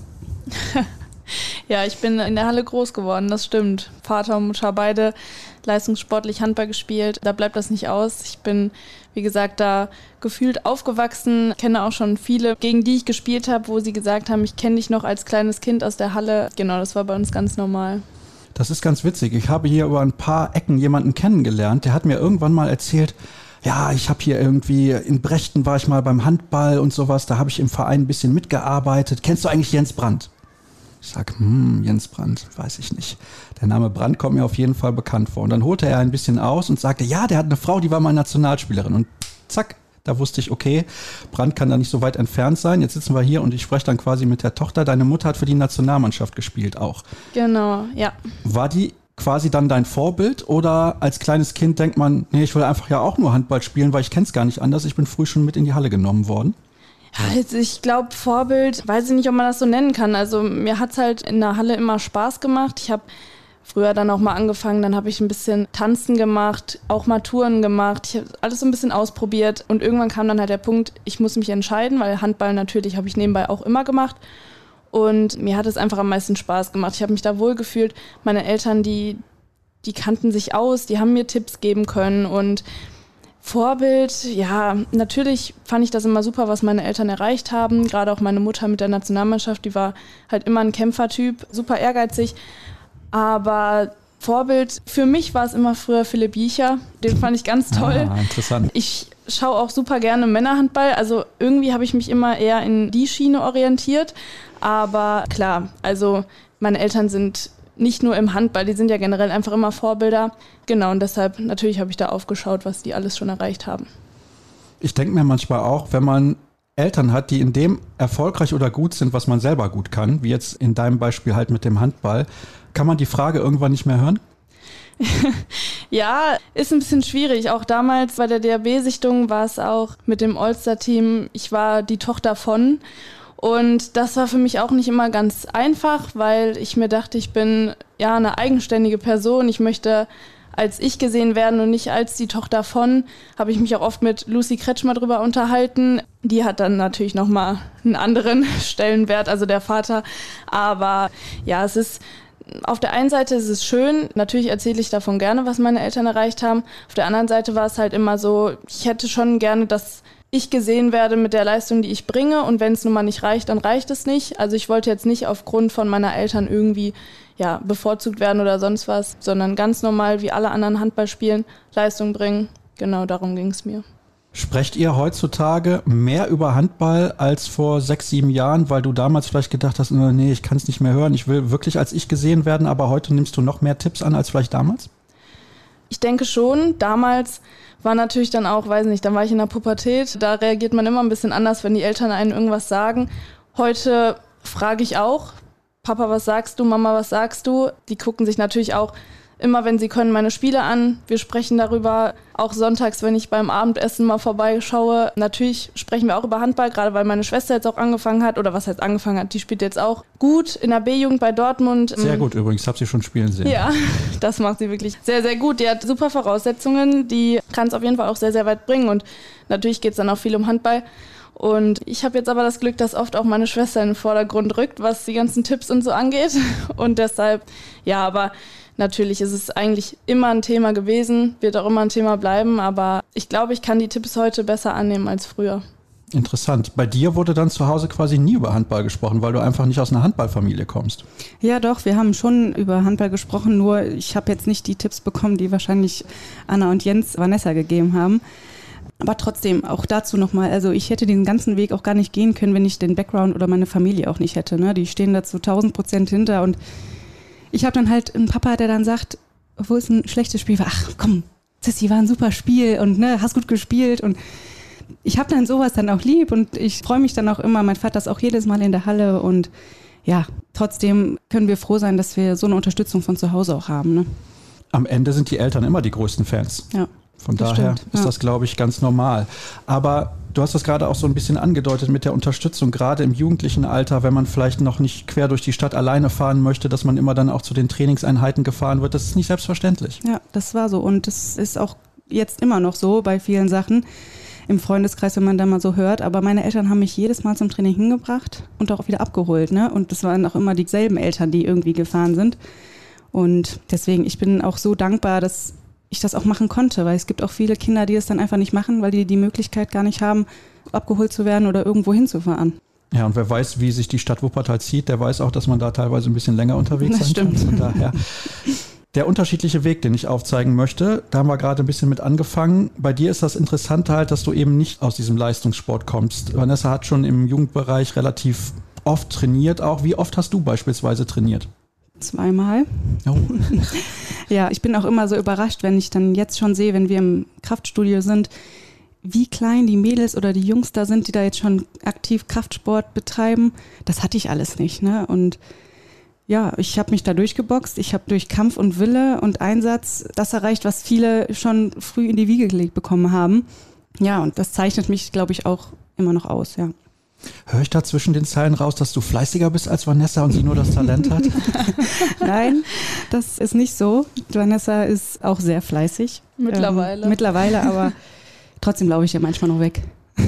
Ja, ich bin in der Halle groß geworden, das stimmt. Vater und Mutter beide leistungssportlich Handball gespielt. Da bleibt das nicht aus. Ich bin, wie gesagt, da gefühlt aufgewachsen. Kenne auch schon viele, gegen die ich gespielt habe, wo sie gesagt haben, ich kenne dich noch als kleines Kind aus der Halle. Genau, das war bei uns ganz normal. Das ist ganz witzig. Ich habe hier über ein paar Ecken jemanden kennengelernt, der hat mir irgendwann mal erzählt, ja, ich habe hier irgendwie, in Brechten war ich mal beim Handball und sowas, da habe ich im Verein ein bisschen mitgearbeitet. Kennst du eigentlich Jens Brandt? Ich sag, hm, Jens Brandt, weiß ich nicht. Der Name Brandt kommt mir auf jeden Fall bekannt vor. Und dann holte er ein bisschen aus und sagte, ja, der hat eine Frau, die war mal Nationalspielerin. Und zack, da wusste ich, okay, Brandt kann da nicht so weit entfernt sein. Jetzt sitzen wir hier und ich spreche dann quasi mit der Tochter. Deine Mutter hat für die Nationalmannschaft gespielt auch. Genau, ja. War die quasi dann dein Vorbild oder als kleines Kind denkt man, nee, ich will einfach ja auch nur Handball spielen, weil ich kenne es gar nicht anders. Ich bin früh schon mit in die Halle genommen worden. Also ich glaube, Vorbild, weiß ich nicht, ob man das so nennen kann. Also mir hat's halt in der Halle immer Spaß gemacht. Ich habe früher dann auch mal angefangen, dann habe ich ein bisschen Tanzen gemacht, auch mal Touren gemacht. Ich habe alles so ein bisschen ausprobiert und irgendwann kam dann halt der Punkt, ich muss mich entscheiden, weil Handball natürlich habe ich nebenbei auch immer gemacht. Und mir hat es einfach am meisten Spaß gemacht. Ich habe mich da wohl gefühlt. Meine Eltern, die, die kannten sich aus, die haben mir Tipps geben können und Vorbild, ja, natürlich fand ich das immer super, was meine Eltern erreicht haben. Gerade auch meine Mutter mit der Nationalmannschaft, die war halt immer ein Kämpfertyp, super ehrgeizig. Aber Vorbild, für mich war es immer früher Philipp Jiecher. Den fand ich ganz toll. Ah, interessant. Ich schaue auch super gerne Männerhandball. Also irgendwie habe ich mich immer eher in die Schiene orientiert. Aber klar, also meine Eltern sind nicht nur im Handball, die sind ja generell einfach immer Vorbilder. Genau, und deshalb, natürlich habe ich da aufgeschaut, was die alles schon erreicht haben. Ich denke mir manchmal auch, wenn man Eltern hat, die in dem erfolgreich oder gut sind, was man selber gut kann, wie jetzt in deinem Beispiel halt mit dem Handball, kann man die Frage irgendwann nicht mehr hören? Ja, ist ein bisschen schwierig. Auch damals bei der D A B-Sichtung war es auch mit dem All-Star-Team, ich war die Tochter von. Und das war für mich auch nicht immer ganz einfach, weil ich mir dachte, ich bin ja eine eigenständige Person. Ich möchte als ich gesehen werden und nicht als die Tochter von. Habe ich mich auch oft mit Lucy Kretschmer drüber unterhalten. Die hat dann natürlich nochmal einen anderen Stellenwert, also der Vater. Aber ja, es ist auf der einen Seite ist es schön. Natürlich erzähle ich davon gerne, was meine Eltern erreicht haben. Auf der anderen Seite war es halt immer so, ich hätte schon gerne, dass ich gesehen werde mit der Leistung, die ich bringe, und wenn es nun mal nicht reicht, dann reicht es nicht. Also ich wollte jetzt nicht aufgrund von meiner Eltern irgendwie ja, bevorzugt werden oder sonst was, sondern ganz normal wie alle anderen Handballspielen Leistung bringen. Genau darum ging es mir. Sprecht ihr heutzutage mehr über Handball als vor sechs, sieben Jahren, weil du damals vielleicht gedacht hast, nee, ich kann es nicht mehr hören, ich will wirklich als ich gesehen werden, aber heute nimmst du noch mehr Tipps an als vielleicht damals? Ich denke schon. Damals war natürlich dann auch, weiß nicht, dann war ich in der Pubertät, da reagiert man immer ein bisschen anders, wenn die Eltern einem irgendwas sagen. Heute frage ich auch, Papa, was sagst du, Mama, was sagst du? Die gucken sich natürlich auch immer, wenn sie können, meine Spiele an. Wir sprechen darüber, auch sonntags, wenn ich beim Abendessen mal vorbeischaue. Natürlich sprechen wir auch über Handball, gerade weil meine Schwester jetzt auch angefangen hat. Oder was heißt angefangen hat, die spielt jetzt auch gut in der B-Jugend bei Dortmund. Sehr gut übrigens, habe sie schon spielen sehen. Ja, das macht sie wirklich sehr, sehr gut. Die hat super Voraussetzungen, die kann es auf jeden Fall auch sehr, sehr weit bringen. Und natürlich geht es dann auch viel um Handball. Und ich habe jetzt aber das Glück, dass oft auch meine Schwester in den Vordergrund rückt, was die ganzen Tipps und so angeht. Und deshalb, ja, aber natürlich ist es eigentlich immer ein Thema gewesen, wird auch immer ein Thema bleiben, aber ich glaube, ich kann die Tipps heute besser annehmen als früher. Interessant. Bei dir wurde dann zu Hause quasi nie über Handball gesprochen, weil du einfach nicht aus einer Handballfamilie kommst. Ja doch, wir haben schon über Handball gesprochen, nur ich habe jetzt nicht die Tipps bekommen, die wahrscheinlich Anna und Jens Vanessa gegeben haben. Aber trotzdem, auch dazu nochmal, also ich hätte diesen ganzen Weg auch gar nicht gehen können, wenn ich den Background oder meine Familie auch nicht hätte. Ne? Die stehen da zu tausend Prozent hinter und ich habe dann halt einen Papa, der dann sagt, obwohl es ein schlechtes Spiel war, ach komm, Sissi, war ein super Spiel und ne, hast gut gespielt und ich habe dann sowas dann auch lieb und ich freue mich dann auch immer, mein Vater ist auch jedes Mal in der Halle und ja, trotzdem können wir froh sein, dass wir so eine Unterstützung von zu Hause auch haben. Ne? Am Ende sind die Eltern immer die größten Fans. Ja. Von Das daher stimmt, ist ja. das, glaube ich, ganz normal. Aber du hast das gerade auch so ein bisschen angedeutet mit der Unterstützung, gerade im jugendlichen Alter, wenn man vielleicht noch nicht quer durch die Stadt alleine fahren möchte, dass man immer dann auch zu den Trainingseinheiten gefahren wird. Das ist nicht selbstverständlich. Ja, das war so und das ist auch jetzt immer noch so bei vielen Sachen im Freundeskreis, wenn man da mal so hört. Aber meine Eltern haben mich jedes Mal zum Training hingebracht und auch wieder abgeholt. Ne? Und das waren auch immer dieselben Eltern, die irgendwie gefahren sind. Und deswegen, ich bin auch so dankbar, dass ich das auch machen konnte, weil es gibt auch viele Kinder, die es dann einfach nicht machen, weil die die Möglichkeit gar nicht haben, abgeholt zu werden oder irgendwo hinzufahren. Ja, und wer weiß, wie sich die Stadt Wuppertal zieht, der weiß auch, dass man da teilweise ein bisschen länger unterwegs Das sein kann. stimmt. Von daher. Der unterschiedliche Weg, den ich aufzeigen möchte, da haben wir gerade ein bisschen mit angefangen. Bei dir ist das Interessante halt, dass du eben nicht aus diesem Leistungssport kommst. Vanessa hat schon im Jugendbereich relativ oft trainiert auch. Wie oft hast du beispielsweise trainiert? Zweimal. Oh. Ja, ich bin auch immer so überrascht, wenn ich dann jetzt schon sehe, wenn wir im Kraftstudio sind, wie klein die Mädels oder die Jungs da sind, die da jetzt schon aktiv Kraftsport betreiben. Das hatte ich alles nicht, ne? Und ja, ich habe mich da durchgeboxt. Ich habe durch Kampf und Wille und Einsatz das erreicht, was viele schon früh in die Wiege gelegt bekommen haben. Ja, und das zeichnet mich, glaube ich, auch immer noch aus, ja. Höre ich da zwischen den Zeilen raus, dass du fleißiger bist als Vanessa und sie nur das Talent hat? Nein, das ist nicht so. Vanessa ist auch sehr fleißig. Mittlerweile. Ähm, mittlerweile, aber trotzdem laufe ich ja manchmal noch weg.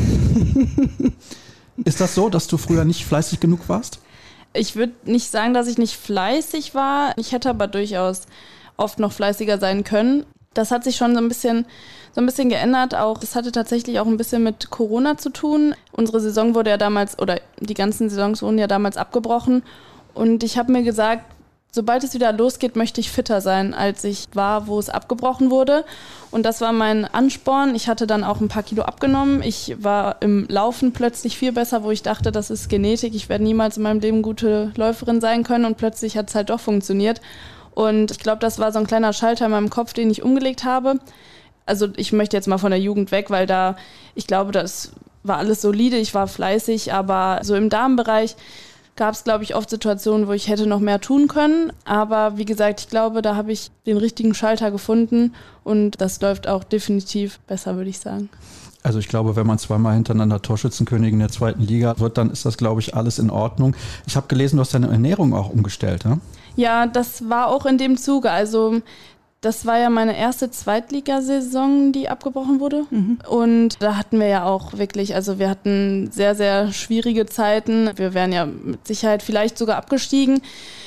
Ist das so, dass du früher nicht fleißig genug warst? Ich würde nicht sagen, dass ich nicht fleißig war. Ich hätte aber durchaus oft noch fleißiger sein können. Das hat sich schon so ein bisschen, so ein bisschen geändert. Auch das hatte tatsächlich auch ein bisschen mit Corona zu tun. Unsere Saison wurde ja damals, oder die ganzen Saisons wurden ja damals abgebrochen. Und ich habe mir gesagt, sobald es wieder losgeht, möchte ich fitter sein, als ich war, wo es abgebrochen wurde. Und das war mein Ansporn. Ich hatte dann auch ein paar Kilo abgenommen. Ich war im Laufen plötzlich viel besser, wo ich dachte, das ist Genetik. Ich werde niemals in meinem Leben gute Läuferin sein können. Und plötzlich hat es halt doch funktioniert. Und ich glaube, das war so ein kleiner Schalter in meinem Kopf, den ich umgelegt habe. Also ich möchte jetzt mal von der Jugend weg, weil da, ich glaube, das war alles solide. Ich war fleißig, aber so im Damenbereich gab es, glaube ich, oft Situationen, wo ich hätte noch mehr tun können. Aber wie gesagt, ich glaube, da habe ich den richtigen Schalter gefunden und das läuft auch definitiv besser, würde ich sagen. Also ich glaube, wenn man zweimal hintereinander Torschützenkönigin der zweiten Liga wird, dann ist das, glaube ich, alles in Ordnung. Ich habe gelesen, du hast deine Ernährung auch umgestellt, ne? Ja, das war auch in dem Zuge. Also das war ja meine erste Zweitligasaison, die abgebrochen wurde. Mhm. Und da hatten wir ja auch wirklich, also wir hatten sehr, sehr schwierige Zeiten. Wir wären ja mit Sicherheit vielleicht sogar abgestiegen.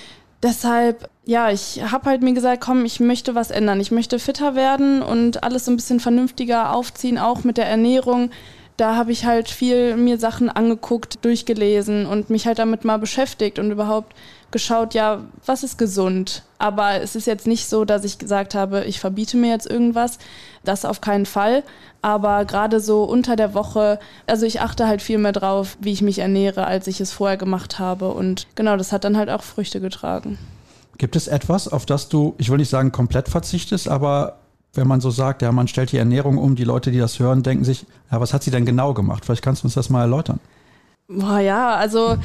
Deshalb, ja, ich habe halt mir gesagt, komm, ich möchte was ändern. Ich möchte fitter werden und alles so ein bisschen vernünftiger aufziehen, auch mit der Ernährung. Da habe ich halt viel mir Sachen angeguckt, durchgelesen und mich halt damit mal beschäftigt und überhaupt geschaut, ja, was ist gesund? Aber es ist jetzt nicht so, dass ich gesagt habe, ich verbiete mir jetzt irgendwas. Das auf keinen Fall. Aber gerade so unter der Woche, also ich achte halt viel mehr drauf, wie ich mich ernähre, als ich es vorher gemacht habe. Und genau, das hat dann halt auch Früchte getragen. Gibt es etwas, auf das du, ich will nicht sagen komplett verzichtest, aber wenn man so sagt, ja, man stellt die Ernährung um, die Leute, die das hören, denken sich, ja, was hat sie denn genau gemacht? Vielleicht kannst du uns das mal erläutern. Boah, ja, also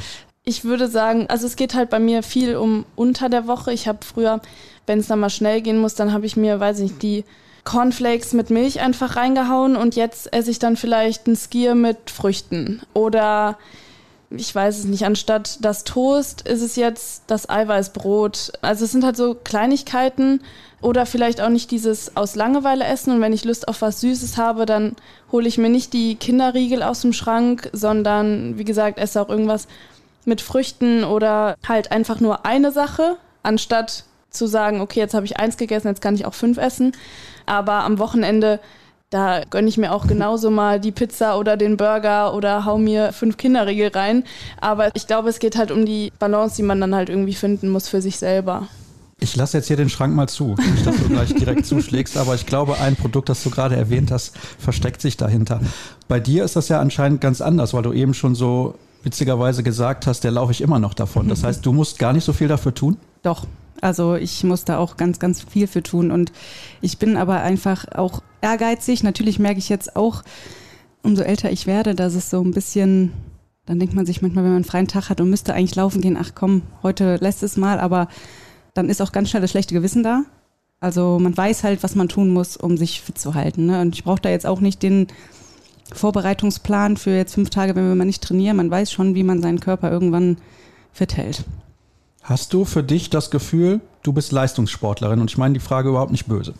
Ich würde sagen, also es geht halt bei mir viel um unter der Woche. Ich habe früher, wenn es dann mal schnell gehen muss, dann habe ich mir, weiß ich nicht, die Cornflakes mit Milch einfach reingehauen und jetzt esse ich dann vielleicht ein Skier mit Früchten. Oder ich weiß es nicht, anstatt das Toast ist es jetzt das Eiweißbrot. Also es sind halt so Kleinigkeiten oder vielleicht auch nicht dieses aus Langeweile essen. Und wenn ich Lust auf was Süßes habe, dann hole ich mir nicht die Kinderriegel aus dem Schrank, sondern wie gesagt, esse auch irgendwas mit Früchten oder halt einfach nur eine Sache, anstatt zu sagen, okay, jetzt habe ich eins gegessen, jetzt kann ich auch fünf essen. Aber am Wochenende, da gönne ich mir auch genauso mal die Pizza oder den Burger oder hau mir fünf Kinderriegel rein. Aber ich glaube, es geht halt um die Balance, die man dann halt irgendwie finden muss für sich selber. Ich lasse jetzt hier den Schrank mal zu, nicht, dass du gleich direkt zuschlägst, aber ich glaube, ein Produkt, das du gerade erwähnt hast, versteckt sich dahinter. Bei dir ist das ja anscheinend ganz anders, weil du eben schon so witzigerweise gesagt hast, der laufe ich immer noch davon. Das heißt, du musst gar nicht so viel dafür tun? Doch, also ich muss da auch ganz, ganz viel für tun und ich bin aber einfach auch ehrgeizig. Natürlich merke ich jetzt auch, umso älter ich werde, dass es so ein bisschen, dann denkt man sich manchmal, wenn man einen freien Tag hat und müsste eigentlich laufen gehen, ach komm, heute lässt es mal, aber dann ist auch ganz schnell das schlechte Gewissen da. Also man weiß halt, was man tun muss, um sich fit zu halten, ne? Und ich brauche da jetzt auch nicht den Vorbereitungsplan für jetzt fünf Tage, wenn wir mal nicht trainieren. Man weiß schon, wie man seinen Körper irgendwann fit hält. Hast du für dich das Gefühl, du bist Leistungssportlerin? Und ich meine die Frage überhaupt nicht böse.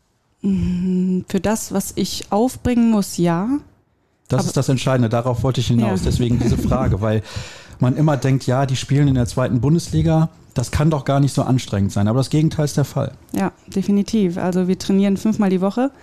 Für das, was ich aufbringen muss, ja. Das Aber ist das Entscheidende, darauf wollte ich hinaus. Ja. Deswegen diese Frage, weil man immer denkt, ja, die spielen in der zweiten Bundesliga, das kann doch gar nicht so anstrengend sein. Aber das Gegenteil ist der Fall. Ja, definitiv. Also wir trainieren fünfmal die Woche.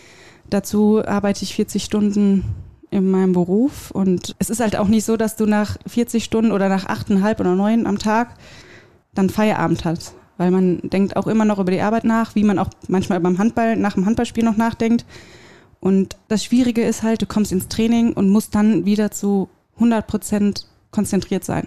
Dazu arbeite ich vierzig Stunden in meinem Beruf und es ist halt auch nicht so, dass du nach vierzig Stunden oder nach achteinhalb oder neun am Tag dann Feierabend hast, weil man denkt auch immer noch über die Arbeit nach, wie man auch manchmal beim Handball, nach dem Handballspiel noch nachdenkt. Und das Schwierige ist halt, du kommst ins Training und musst dann wieder zu hundert Prozent konzentriert sein.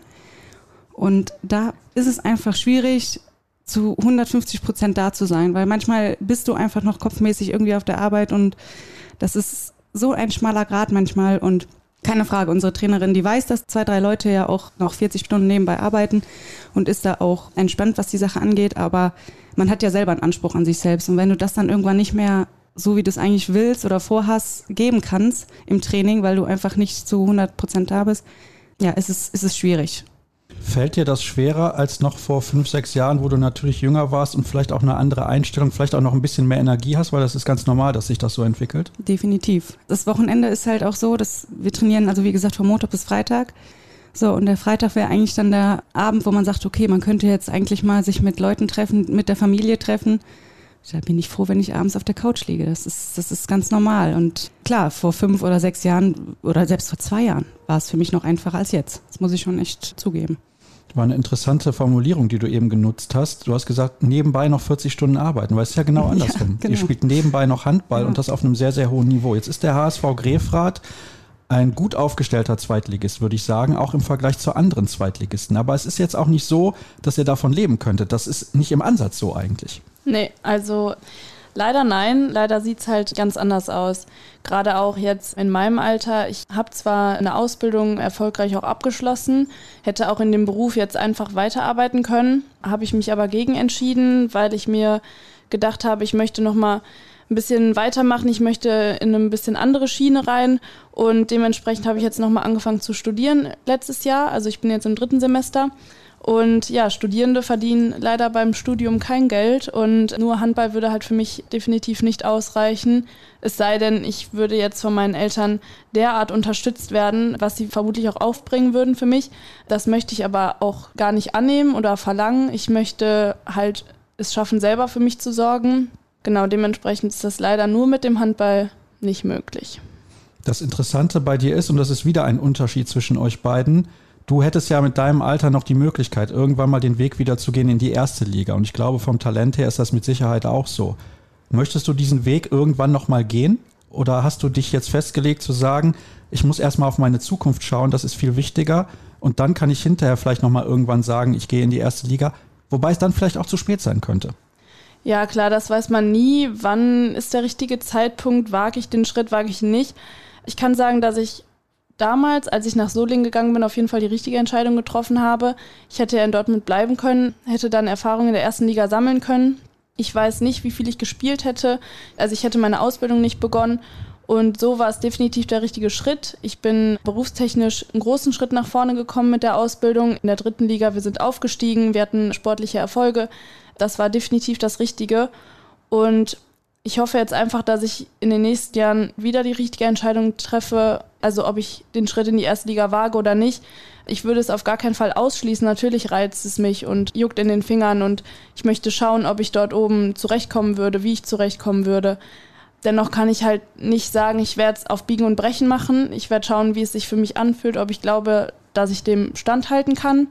Und da ist es einfach schwierig, zu hundertfünfzig Prozent da zu sein, weil manchmal bist du einfach noch kopfmäßig irgendwie auf der Arbeit und das ist so ein schmaler Grat manchmal und keine Frage, unsere Trainerin, die weiß, dass zwei, drei Leute ja auch noch vierzig Stunden nebenbei arbeiten und ist da auch entspannt, was die Sache angeht, aber man hat ja selber einen Anspruch an sich selbst und wenn du das dann irgendwann nicht mehr so, wie du es eigentlich willst oder vorhast, geben kannst im Training, weil du einfach nicht zu hundert Prozent da bist, ja, ist es, ist es schwierig. Fällt dir das schwerer als noch vor fünf, sechs Jahren, wo du natürlich jünger warst und vielleicht auch eine andere Einstellung, vielleicht auch noch ein bisschen mehr Energie hast, weil das ist ganz normal, dass sich das so entwickelt? Definitiv. Das Wochenende ist halt auch so, dass wir trainieren, also wie gesagt, von Montag bis Freitag. So, und der Freitag wäre eigentlich dann der Abend, wo man sagt, okay, man könnte jetzt eigentlich mal sich mit Leuten treffen, mit der Familie treffen. Da bin ich froh, wenn ich abends auf der Couch liege. Das ist, das ist ganz normal. Und klar, vor fünf oder sechs Jahren oder selbst vor zwei Jahren war es für mich noch einfacher als jetzt. Das muss ich schon echt zugeben. War eine interessante Formulierung, die du eben genutzt hast. Du hast gesagt, nebenbei noch vierzig Stunden arbeiten, weil es ist ja genau andersrum. Ja, genau. Ihr spielt nebenbei noch Handball ja. Und das auf einem sehr, sehr hohen Niveau. Jetzt ist der H S V Grefrath ein gut aufgestellter Zweitligist, würde ich sagen, auch im Vergleich zu anderen Zweitligisten. Aber es ist jetzt auch nicht so, dass ihr davon leben könntet. Das ist nicht im Ansatz so eigentlich. Nee, also leider nein. Leider sieht es halt ganz anders aus. Gerade auch jetzt in meinem Alter. Ich habe zwar eine Ausbildung erfolgreich auch abgeschlossen, hätte auch in dem Beruf jetzt einfach weiterarbeiten können, habe ich mich aber gegen entschieden, weil ich mir gedacht habe, ich möchte noch mal ein bisschen weitermachen, ich möchte in eine bisschen andere Schiene rein und dementsprechend habe ich jetzt noch mal angefangen zu studieren letztes Jahr. Also ich bin jetzt im dritten Semester. Und ja, Studierende verdienen leider beim Studium kein Geld und nur Handball würde halt für mich definitiv nicht ausreichen. Es sei denn, ich würde jetzt von meinen Eltern derart unterstützt werden, was sie vermutlich auch aufbringen würden für mich. Das möchte ich aber auch gar nicht annehmen oder verlangen. Ich möchte halt es schaffen, selber für mich zu sorgen. Genau, dementsprechend ist das leider nur mit dem Handball nicht möglich. Das Interessante bei dir ist, und das ist wieder ein Unterschied zwischen euch beiden, du hättest ja mit deinem Alter noch die Möglichkeit, irgendwann mal den Weg wieder zu gehen in die erste Liga. Und ich glaube, vom Talent her ist das mit Sicherheit auch so. Möchtest du diesen Weg irgendwann noch mal gehen? Oder hast du dich jetzt festgelegt zu sagen, ich muss erstmal auf meine Zukunft schauen, das ist viel wichtiger. Und dann kann ich hinterher vielleicht noch mal irgendwann sagen, ich gehe in die erste Liga. Wobei es dann vielleicht auch zu spät sein könnte. Ja, klar, das weiß man nie. Wann ist der richtige Zeitpunkt? Wage ich den Schritt, wage ich ihn nicht? Ich kann sagen, dass ich damals, als ich nach Solingen gegangen bin, auf jeden Fall die richtige Entscheidung getroffen habe. Ich hätte ja in Dortmund bleiben können, hätte dann Erfahrung in der ersten Liga sammeln können. Ich weiß nicht, wie viel ich gespielt hätte. Also ich hätte meine Ausbildung nicht begonnen. Und so war es definitiv der richtige Schritt. Ich bin berufstechnisch einen großen Schritt nach vorne gekommen mit der Ausbildung. In der dritten Liga, wir sind aufgestiegen, wir hatten sportliche Erfolge. Das war definitiv das Richtige. Und ich hoffe jetzt einfach, dass ich in den nächsten Jahren wieder die richtige Entscheidung treffe, also ob ich den Schritt in die erste Liga wage oder nicht. Ich würde es auf gar keinen Fall ausschließen. Natürlich reizt es mich und juckt in den Fingern und ich möchte schauen, ob ich dort oben zurechtkommen würde, wie ich zurechtkommen würde. Dennoch kann ich halt nicht sagen, ich werde es auf Biegen und Brechen machen. Ich werde schauen, wie es sich für mich anfühlt, ob ich glaube, dass ich dem standhalten kann.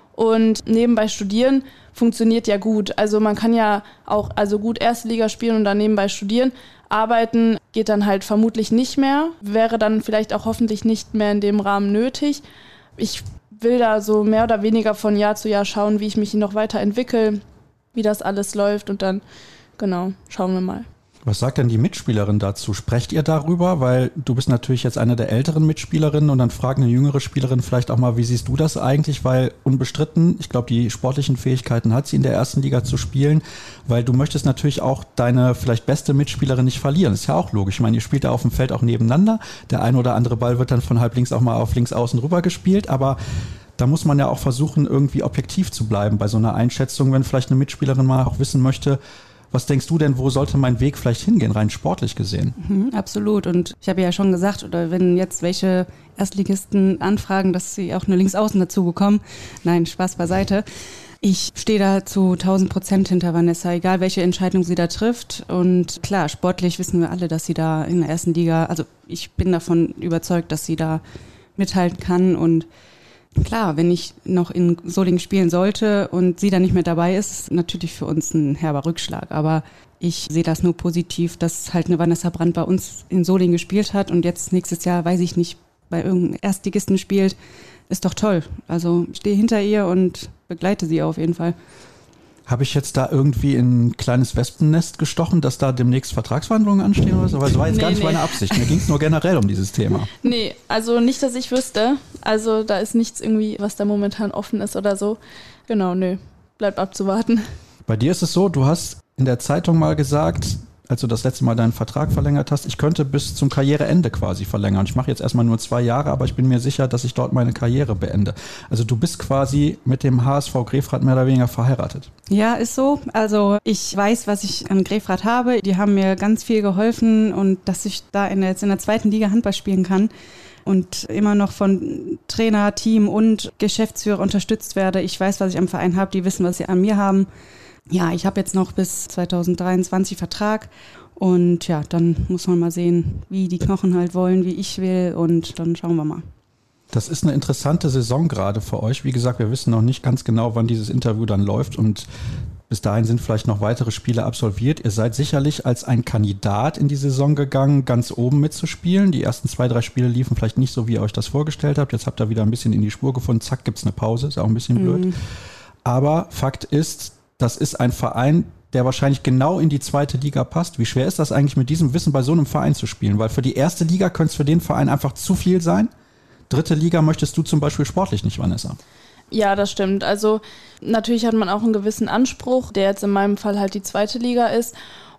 Und nebenbei studieren funktioniert ja gut. Also man kann ja auch also gut erste Liga spielen und dann nebenbei studieren. Arbeiten geht dann halt vermutlich nicht mehr, wäre dann vielleicht auch hoffentlich nicht mehr in dem Rahmen nötig. Ich will da so mehr oder weniger von Jahr zu Jahr schauen, wie ich mich noch weiterentwickle, wie das alles läuft und dann, genau, schauen wir mal. Was sagt denn die Mitspielerin dazu? Sprecht ihr darüber? Weil du bist natürlich jetzt eine der älteren Mitspielerinnen und dann fragt eine jüngere Spielerin vielleicht auch mal, wie siehst du das eigentlich? Weil unbestritten, ich glaube, die sportlichen Fähigkeiten hat sie in der ersten Liga zu spielen, weil du möchtest natürlich auch deine vielleicht beste Mitspielerin nicht verlieren. Ist ja auch logisch. Ich meine, ihr spielt da auf dem Feld auch nebeneinander. Der ein oder andere Ball wird dann von halb links auch mal auf links außen rüber gespielt, aber da muss man ja auch versuchen, irgendwie objektiv zu bleiben bei so einer Einschätzung, wenn vielleicht eine Mitspielerin mal auch wissen möchte, was denkst du denn, wo sollte mein Weg vielleicht hingehen, rein sportlich gesehen? Mhm, absolut. Und ich habe ja schon gesagt, oder wenn jetzt welche Erstligisten anfragen, dass sie auch nur Linksaußen dazu bekommen. Nein, Spaß beiseite. Ich stehe da zu tausend Prozent hinter Vanessa, egal welche Entscheidung sie da trifft. Und klar, sportlich wissen wir alle, dass sie da in der ersten Liga, also ich bin davon überzeugt, dass sie da mithalten kann. Und klar, wenn ich noch in Solingen spielen sollte und sie dann nicht mehr dabei ist, ist natürlich für uns ein herber Rückschlag. Aber ich sehe das nur positiv, dass halt eine Vanessa Brandt bei uns in Solingen gespielt hat und jetzt nächstes Jahr, weiß ich nicht, bei irgendeinem Erstligisten spielt. Ist doch toll. Also ich stehe hinter ihr und begleite sie auf jeden Fall. Habe ich jetzt da irgendwie in ein kleines Wespennest gestochen, dass da demnächst Vertragsverhandlungen anstehen oder so? Aber das war jetzt nee, gar nicht nee. meine Absicht. Mir ging es nur generell um dieses Thema. Nee, also nicht, dass ich wüsste. Also da ist nichts irgendwie, was da momentan offen ist oder so. Genau, nö. Bleibt abzuwarten. Bei dir ist es so, du hast in der Zeitung mal gesagt, als du das letzte Mal deinen Vertrag verlängert hast, ich könnte bis zum Karriereende quasi verlängern. Ich mache jetzt erstmal nur zwei Jahre, aber ich bin mir sicher, dass ich dort meine Karriere beende. Also du bist quasi mit dem H S V Grefrath mehr oder weniger verheiratet. Ja, ist so. Also ich weiß, was ich an Grefrath habe. Die haben mir ganz viel geholfen und dass ich da in der, jetzt in der zweiten Liga Handball spielen kann und immer noch von Trainer, Team und Geschäftsführer unterstützt werde. Ich weiß, was ich am Verein habe. Die wissen, was sie an mir haben. Ja, ich habe jetzt noch bis zwanzig dreiundzwanzig Vertrag und ja, dann muss man mal sehen, wie die Knochen halt wollen, wie ich will und dann schauen wir mal. Das ist eine interessante Saison gerade für euch. Wie gesagt, wir wissen noch nicht ganz genau, wann dieses Interview dann läuft und bis dahin sind vielleicht noch weitere Spiele absolviert. Ihr seid sicherlich als ein Kandidat in die Saison gegangen, ganz oben mitzuspielen. Die ersten zwei, drei Spiele liefen vielleicht nicht so, wie ihr euch das vorgestellt habt. Jetzt habt ihr wieder ein bisschen in die Spur gefunden. Zack, gibt's eine Pause, ist auch ein bisschen blöd. Mhm. Aber Fakt ist, das ist ein Verein, der wahrscheinlich genau in die zweite Liga passt. Wie schwer ist das eigentlich, mit diesem Wissen bei so einem Verein zu spielen? Weil für die erste Liga könnte es für den Verein einfach zu viel sein. Dritte Liga möchtest du zum Beispiel sportlich nicht, Vanessa. Ja, das stimmt. Also natürlich hat man auch einen gewissen Anspruch, der jetzt in meinem Fall halt die zweite Liga ist.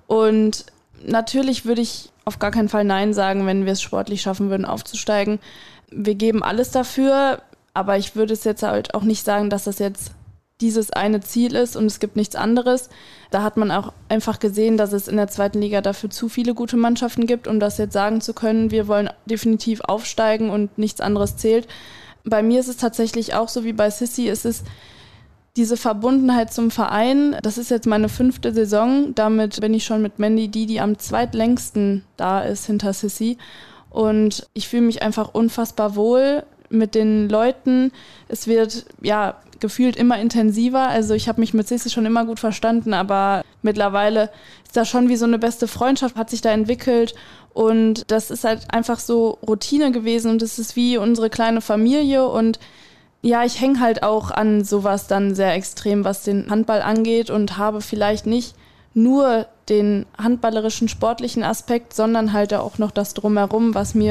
Und natürlich würde ich auf gar keinen Fall Nein sagen, wenn wir es sportlich schaffen würden, aufzusteigen. Wir geben alles dafür, aber ich würde es jetzt halt auch nicht sagen, dass das jetzt dieses eine Ziel ist und es gibt nichts anderes. Da hat man auch einfach gesehen, dass es in der zweiten Liga dafür zu viele gute Mannschaften gibt, um das jetzt sagen zu können, wir wollen definitiv aufsteigen und nichts anderes zählt. Bei mir ist es tatsächlich auch so wie bei Sissi, es ist diese Verbundenheit zum Verein. Das ist jetzt meine fünfte Saison, damit bin ich schon mit Mandy die, die am zweitlängsten da ist hinter Sissi und ich fühle mich einfach unfassbar wohl mit den Leuten. Es wird, ja, gefühlt immer intensiver. Also ich habe mich mit Sissi schon immer gut verstanden, aber mittlerweile ist da schon wie so eine beste Freundschaft, hat sich da entwickelt und das ist halt einfach so Routine gewesen und es ist wie unsere kleine Familie und ja, ich hänge halt auch an sowas dann sehr extrem, was den Handball angeht und habe vielleicht nicht nur den handballerischen, sportlichen Aspekt, sondern halt auch noch das Drumherum, was mir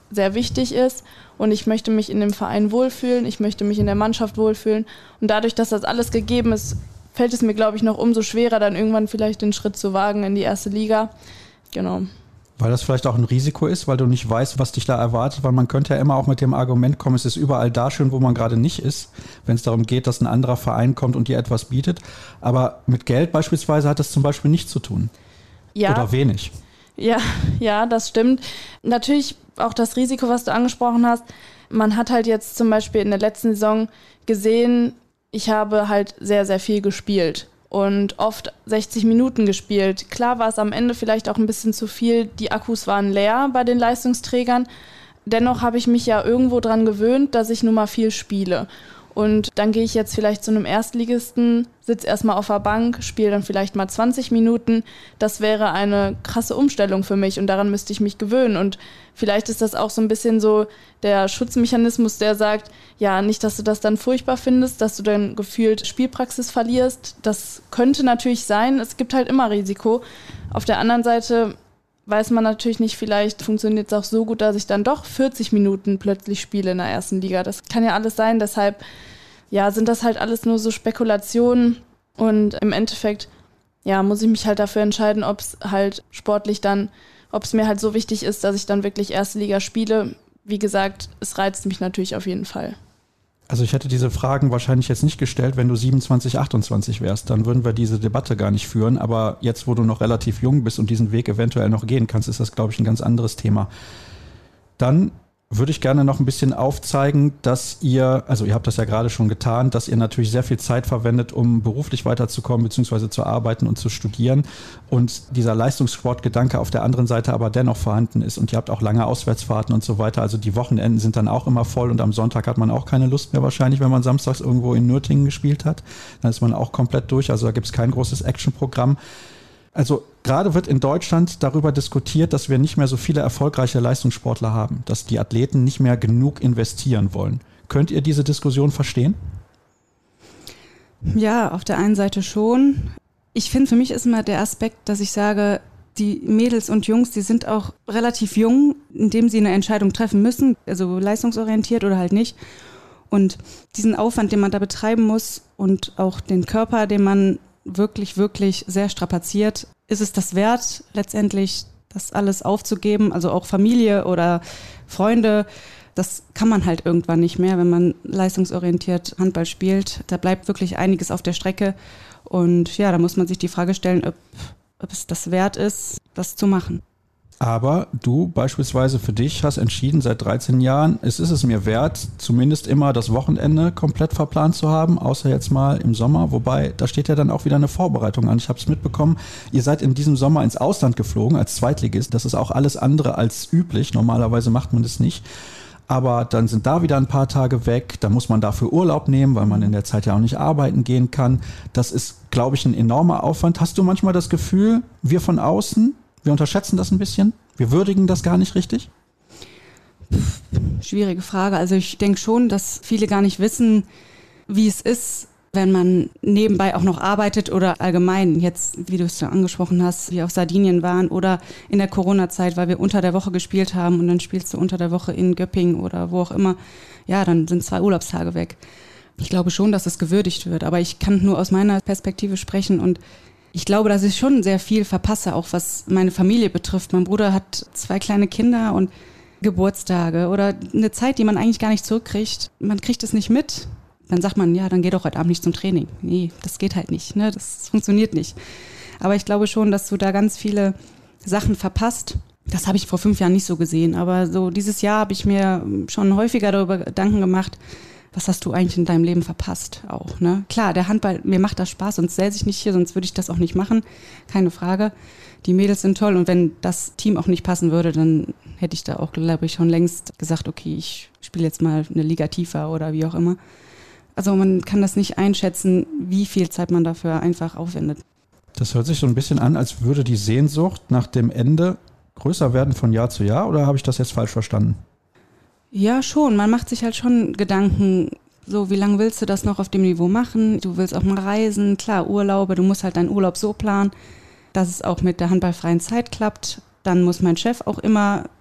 sehr wichtig ist und ich möchte mich in dem Verein wohlfühlen, ich möchte mich in der Mannschaft wohlfühlen und dadurch, dass das alles gegeben ist, fällt es mir, glaube ich, noch umso schwerer, dann irgendwann vielleicht den Schritt zu wagen in die erste Liga. Genau. Weil das vielleicht auch ein Risiko ist, weil du nicht weißt, was dich da erwartet, weil man könnte ja immer auch mit dem Argument kommen, es ist überall da schön, wo man gerade nicht ist, wenn es darum geht, dass ein anderer Verein kommt und dir etwas bietet. Aber mit Geld beispielsweise hat das zum Beispiel nichts zu tun. Ja. Oder wenig. Ja, ja, das stimmt. Natürlich auch das Risiko, was du angesprochen hast. Man hat halt jetzt zum Beispiel in der letzten Saison gesehen, ich habe halt sehr, sehr viel gespielt und oft sechzig Minuten gespielt. Klar war es am Ende vielleicht auch ein bisschen zu viel, die Akkus waren leer bei den Leistungsträgern. Dennoch habe ich mich ja irgendwo dran gewöhnt, dass ich nun mal viel spiele. Und dann gehe ich jetzt vielleicht zu einem Erstligisten, sitze erstmal auf der Bank, spiele dann vielleicht mal zwanzig Minuten. Das wäre eine krasse Umstellung für mich und daran müsste ich mich gewöhnen. Und vielleicht ist das auch so ein bisschen so der Schutzmechanismus, der sagt, ja, nicht, dass du das dann furchtbar findest, dass du dann gefühlt Spielpraxis verlierst. Das könnte natürlich sein, es gibt halt immer Risiko. Auf der anderen Seite weiß man natürlich nicht, vielleicht funktioniert es auch so gut, dass ich dann doch vierzig Minuten plötzlich spiele in der ersten Liga. Das kann ja alles sein, deshalb ja, sind das halt alles nur so Spekulationen und im Endeffekt ja, muss ich mich halt dafür entscheiden, ob es halt sportlich dann, ob es mir halt so wichtig ist, dass ich dann wirklich erste Liga spiele. Wie gesagt, es reizt mich natürlich auf jeden Fall. Also ich hätte diese Fragen wahrscheinlich jetzt nicht gestellt, wenn du siebenundzwanzig, achtundzwanzig wärst. Dann würden wir diese Debatte gar nicht führen. Aber jetzt, wo du noch relativ jung bist und diesen Weg eventuell noch gehen kannst, ist das, glaube ich, ein ganz anderes Thema. Dann würde ich gerne noch ein bisschen aufzeigen, dass ihr, also ihr habt das ja gerade schon getan, dass ihr natürlich sehr viel Zeit verwendet, um beruflich weiterzukommen bzw. zu arbeiten und zu studieren und dieser Leistungssportgedanke auf der anderen Seite aber dennoch vorhanden ist und ihr habt auch lange Auswärtsfahrten und so weiter, also die Wochenenden sind dann auch immer voll und am Sonntag hat man auch keine Lust mehr wahrscheinlich, wenn man samstags irgendwo in Nürtingen gespielt hat, dann ist man auch komplett durch, also da gibt es kein großes Actionprogramm. Also gerade wird in Deutschland darüber diskutiert, dass wir nicht mehr so viele erfolgreiche Leistungssportler haben, dass die Athleten nicht mehr genug investieren wollen. Könnt ihr diese Diskussion verstehen? Ja, auf der einen Seite schon. Ich finde, für mich ist immer der Aspekt, dass ich sage, die Mädels und Jungs, die sind auch relativ jung, indem sie eine Entscheidung treffen müssen, also leistungsorientiert oder halt nicht. Und diesen Aufwand, den man da betreiben muss und auch den Körper, den man wirklich, wirklich sehr strapaziert, ist es das wert, letztendlich das alles aufzugeben, also auch Familie oder Freunde, das kann man halt irgendwann nicht mehr, wenn man leistungsorientiert Handball spielt. Da bleibt wirklich einiges auf der Strecke und ja, da muss man sich die Frage stellen, ob, ob es das wert ist, das zu machen. Aber du beispielsweise für dich hast entschieden seit dreizehn Jahren, es ist es mir wert, zumindest immer das Wochenende komplett verplant zu haben, außer jetzt mal im Sommer. Wobei, da steht ja dann auch wieder eine Vorbereitung an. Ich habe es mitbekommen, ihr seid in diesem Sommer ins Ausland geflogen als Zweitligist. Das ist auch alles andere als üblich. Normalerweise macht man das nicht. Aber dann sind da wieder ein paar Tage weg. Da muss man dafür Urlaub nehmen, weil man in der Zeit ja auch nicht arbeiten gehen kann. Das ist, glaube ich, ein enormer Aufwand. Hast du manchmal das Gefühl, wir von außen, wir unterschätzen das ein bisschen? Wir würdigen das gar nicht richtig? Schwierige Frage. Also ich denke schon, dass viele gar nicht wissen, wie es ist, wenn man nebenbei auch noch arbeitet oder allgemein jetzt, wie du es ja angesprochen hast, wir auf Sardinien waren oder in der Corona-Zeit, weil wir unter der Woche gespielt haben und dann spielst du unter der Woche in Göppingen oder wo auch immer. Ja, dann sind zwei Urlaubstage weg. Ich glaube schon, dass es gewürdigt wird, aber ich kann nur aus meiner Perspektive sprechen und ich glaube, dass ich schon sehr viel verpasse, auch was meine Familie betrifft. Mein Bruder hat zwei kleine Kinder und Geburtstage oder eine Zeit, die man eigentlich gar nicht zurückkriegt. Man kriegt es nicht mit. Dann sagt man, ja, dann geh doch heute Abend nicht zum Training. Nee, das geht halt nicht, ne? Das funktioniert nicht. Aber ich glaube schon, dass du da ganz viele Sachen verpasst. Das habe ich vor fünf Jahren nicht so gesehen. Aber so dieses Jahr habe ich mir schon häufiger darüber Gedanken gemacht, was hast du eigentlich in deinem Leben verpasst auch, ne? Klar, der Handball, mir macht das Spaß, sonst säße ich nicht hier, sonst würde ich das auch nicht machen, keine Frage. Die Mädels sind toll und wenn das Team auch nicht passen würde, dann hätte ich da auch, glaube ich, schon längst gesagt, okay, ich spiele jetzt mal eine Liga tiefer oder wie auch immer. Also man kann das nicht einschätzen, wie viel Zeit man dafür einfach aufwendet. Das hört sich so ein bisschen an, als würde die Sehnsucht nach dem Ende größer werden von Jahr zu Jahr, oder habe ich das jetzt falsch verstanden? Ja, schon. Man macht sich halt schon Gedanken, so wie lange willst du das noch auf dem Niveau machen? Du willst auch mal reisen, klar, Urlaube, du musst halt deinen Urlaub so planen, dass es auch mit der handballfreien Zeit klappt. Dann muss mein Chef auch immer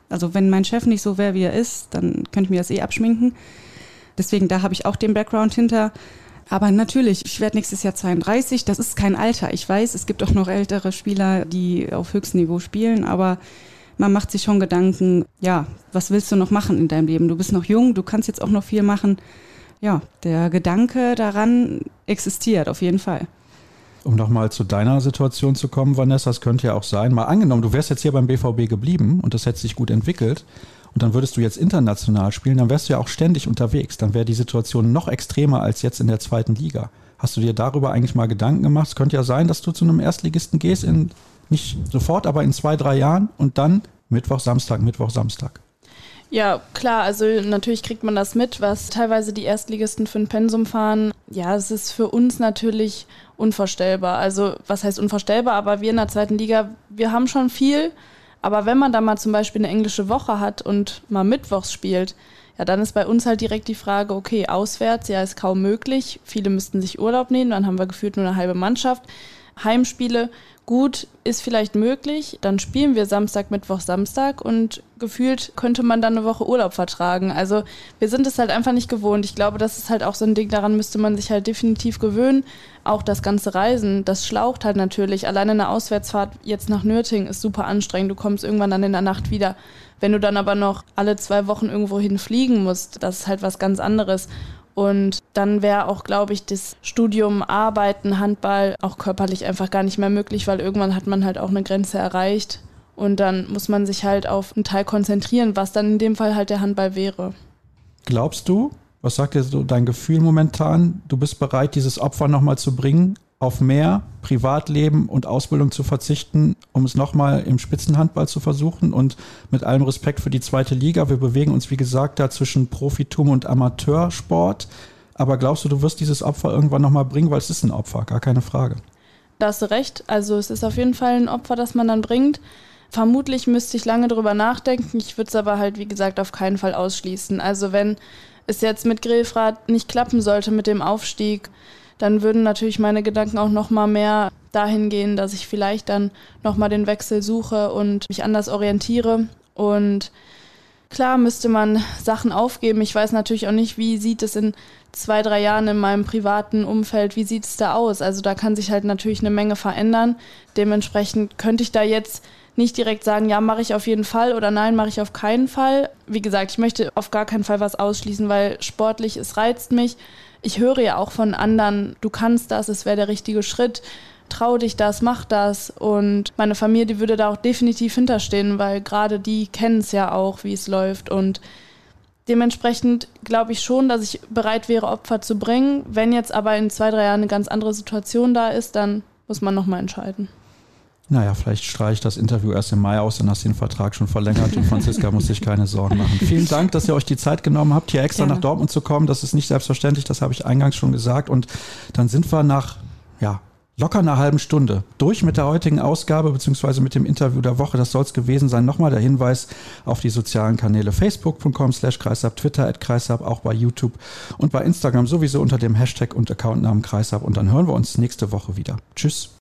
Also wenn mein Chef nicht so wäre, wie er ist, dann könnte ich mir das eh abschminken. Deswegen, da habe ich auch den Background hinter. Aber natürlich, ich werde nächstes Jahr zweiunddreißig, das ist kein Alter. Ich weiß, es gibt auch noch ältere Spieler, die auf höchstem Niveau spielen, aber man macht sich schon Gedanken, ja, was willst du noch machen in deinem Leben? Du bist noch jung, du kannst jetzt auch noch viel machen. Ja, der Gedanke daran existiert auf jeden Fall. Um nochmal zu deiner Situation zu kommen, Vanessa, es könnte ja auch sein, mal angenommen, du wärst jetzt hier beim B V B geblieben und das hätte sich gut entwickelt und dann würdest du jetzt international spielen, dann wärst du ja auch ständig unterwegs. Dann wäre die Situation noch extremer als jetzt in der zweiten Liga. Hast du dir darüber eigentlich mal Gedanken gemacht? Es könnte ja sein, dass du zu einem Erstligisten gehst, in, nicht sofort, aber in zwei, drei Jahren und dann Mittwoch, Samstag, Mittwoch, Samstag. Ja, klar, also natürlich kriegt man das mit, was teilweise die Erstligisten für ein Pensum fahren. Ja, es ist für uns natürlich unvorstellbar. Also was heißt unvorstellbar, aber wir in der zweiten Liga, wir haben schon viel. Aber wenn man da mal zum Beispiel eine englische Woche hat und mal mittwochs spielt, ja, dann ist bei uns halt direkt die Frage, okay, auswärts, ja, ist kaum möglich. Viele müssten sich Urlaub nehmen, dann haben wir gefühlt nur eine halbe Mannschaft. Heimspiele, gut, ist vielleicht möglich. Dann spielen wir Samstag, Mittwoch, Samstag und gefühlt könnte man dann eine Woche Urlaub vertragen. Also wir sind es halt einfach nicht gewohnt. Ich glaube, das ist halt auch so ein Ding, daran müsste man sich halt definitiv gewöhnen. Auch das ganze Reisen, das schlaucht halt natürlich. Alleine eine Auswärtsfahrt jetzt nach Nürtingen ist super anstrengend. Du kommst irgendwann dann in der Nacht wieder. Wenn du dann aber noch alle zwei Wochen irgendwo hinfliegen musst, das ist halt was ganz anderes. Und dann wäre auch, glaube ich, das Studium, Arbeiten, Handball auch körperlich einfach gar nicht mehr möglich, weil irgendwann hat man halt auch eine Grenze erreicht. Und dann muss man sich halt auf einen Teil konzentrieren, was dann in dem Fall halt der Handball wäre. Glaubst du, was sagt dir so dein Gefühl momentan, du bist bereit, dieses Opfer nochmal zu bringen, auf mehr Privatleben und Ausbildung zu verzichten, um es nochmal im Spitzenhandball zu versuchen? Und mit allem Respekt für die zweite Liga, wir bewegen uns, wie gesagt, da zwischen Profitum und Amateursport. Aber glaubst du, du wirst dieses Opfer irgendwann nochmal bringen? Weil es ist ein Opfer, gar keine Frage. Da hast du recht. Also es ist auf jeden Fall ein Opfer, das man dann bringt. Vermutlich müsste ich lange drüber nachdenken. Ich würde es aber halt, wie gesagt, auf keinen Fall ausschließen. Also wenn es jetzt mit Grefrath nicht klappen sollte mit dem Aufstieg, dann würden natürlich meine Gedanken auch noch mal mehr dahin gehen, dass ich vielleicht dann noch mal den Wechsel suche und mich anders orientiere. Und klar müsste man Sachen aufgeben. Ich weiß natürlich auch nicht, wie sieht es in zwei, drei Jahren in meinem privaten Umfeld, wie sieht es da aus? Also da kann sich halt natürlich eine Menge verändern. Dementsprechend könnte ich da jetzt nicht direkt sagen, ja, mache ich auf jeden Fall oder nein, mache ich auf keinen Fall. Wie gesagt, ich möchte auf gar keinen Fall was ausschließen, weil sportlich, es reizt mich. Ich höre ja auch von anderen, du kannst das, es wäre der richtige Schritt, trau dich das, mach das. Und meine Familie, die würde da auch definitiv hinterstehen, weil gerade die kennen es ja auch, wie es läuft. Und dementsprechend glaube ich schon, dass ich bereit wäre, Opfer zu bringen. Wenn jetzt aber in zwei, drei Jahren eine ganz andere Situation da ist, dann muss man nochmal entscheiden. Naja, vielleicht streiche ich das Interview erst im Mai aus, dann hast du den Vertrag schon verlängert und Franziska muss sich keine Sorgen machen. Vielen Dank, dass ihr euch die Zeit genommen habt, hier extra Gerne. nach Dortmund zu kommen. Das ist nicht selbstverständlich, das habe ich eingangs schon gesagt. Und dann sind wir nach ja, locker einer halben Stunde durch mit der heutigen Ausgabe beziehungsweise mit dem Interview der Woche. Das soll es gewesen sein. Nochmal der Hinweis auf die sozialen Kanäle facebook punkt com slash kreisab, Twitter at kreisab, auch bei YouTube und bei Instagram sowieso unter dem Hashtag und Accountnamen Kreisab. Und dann hören wir uns nächste Woche wieder. Tschüss.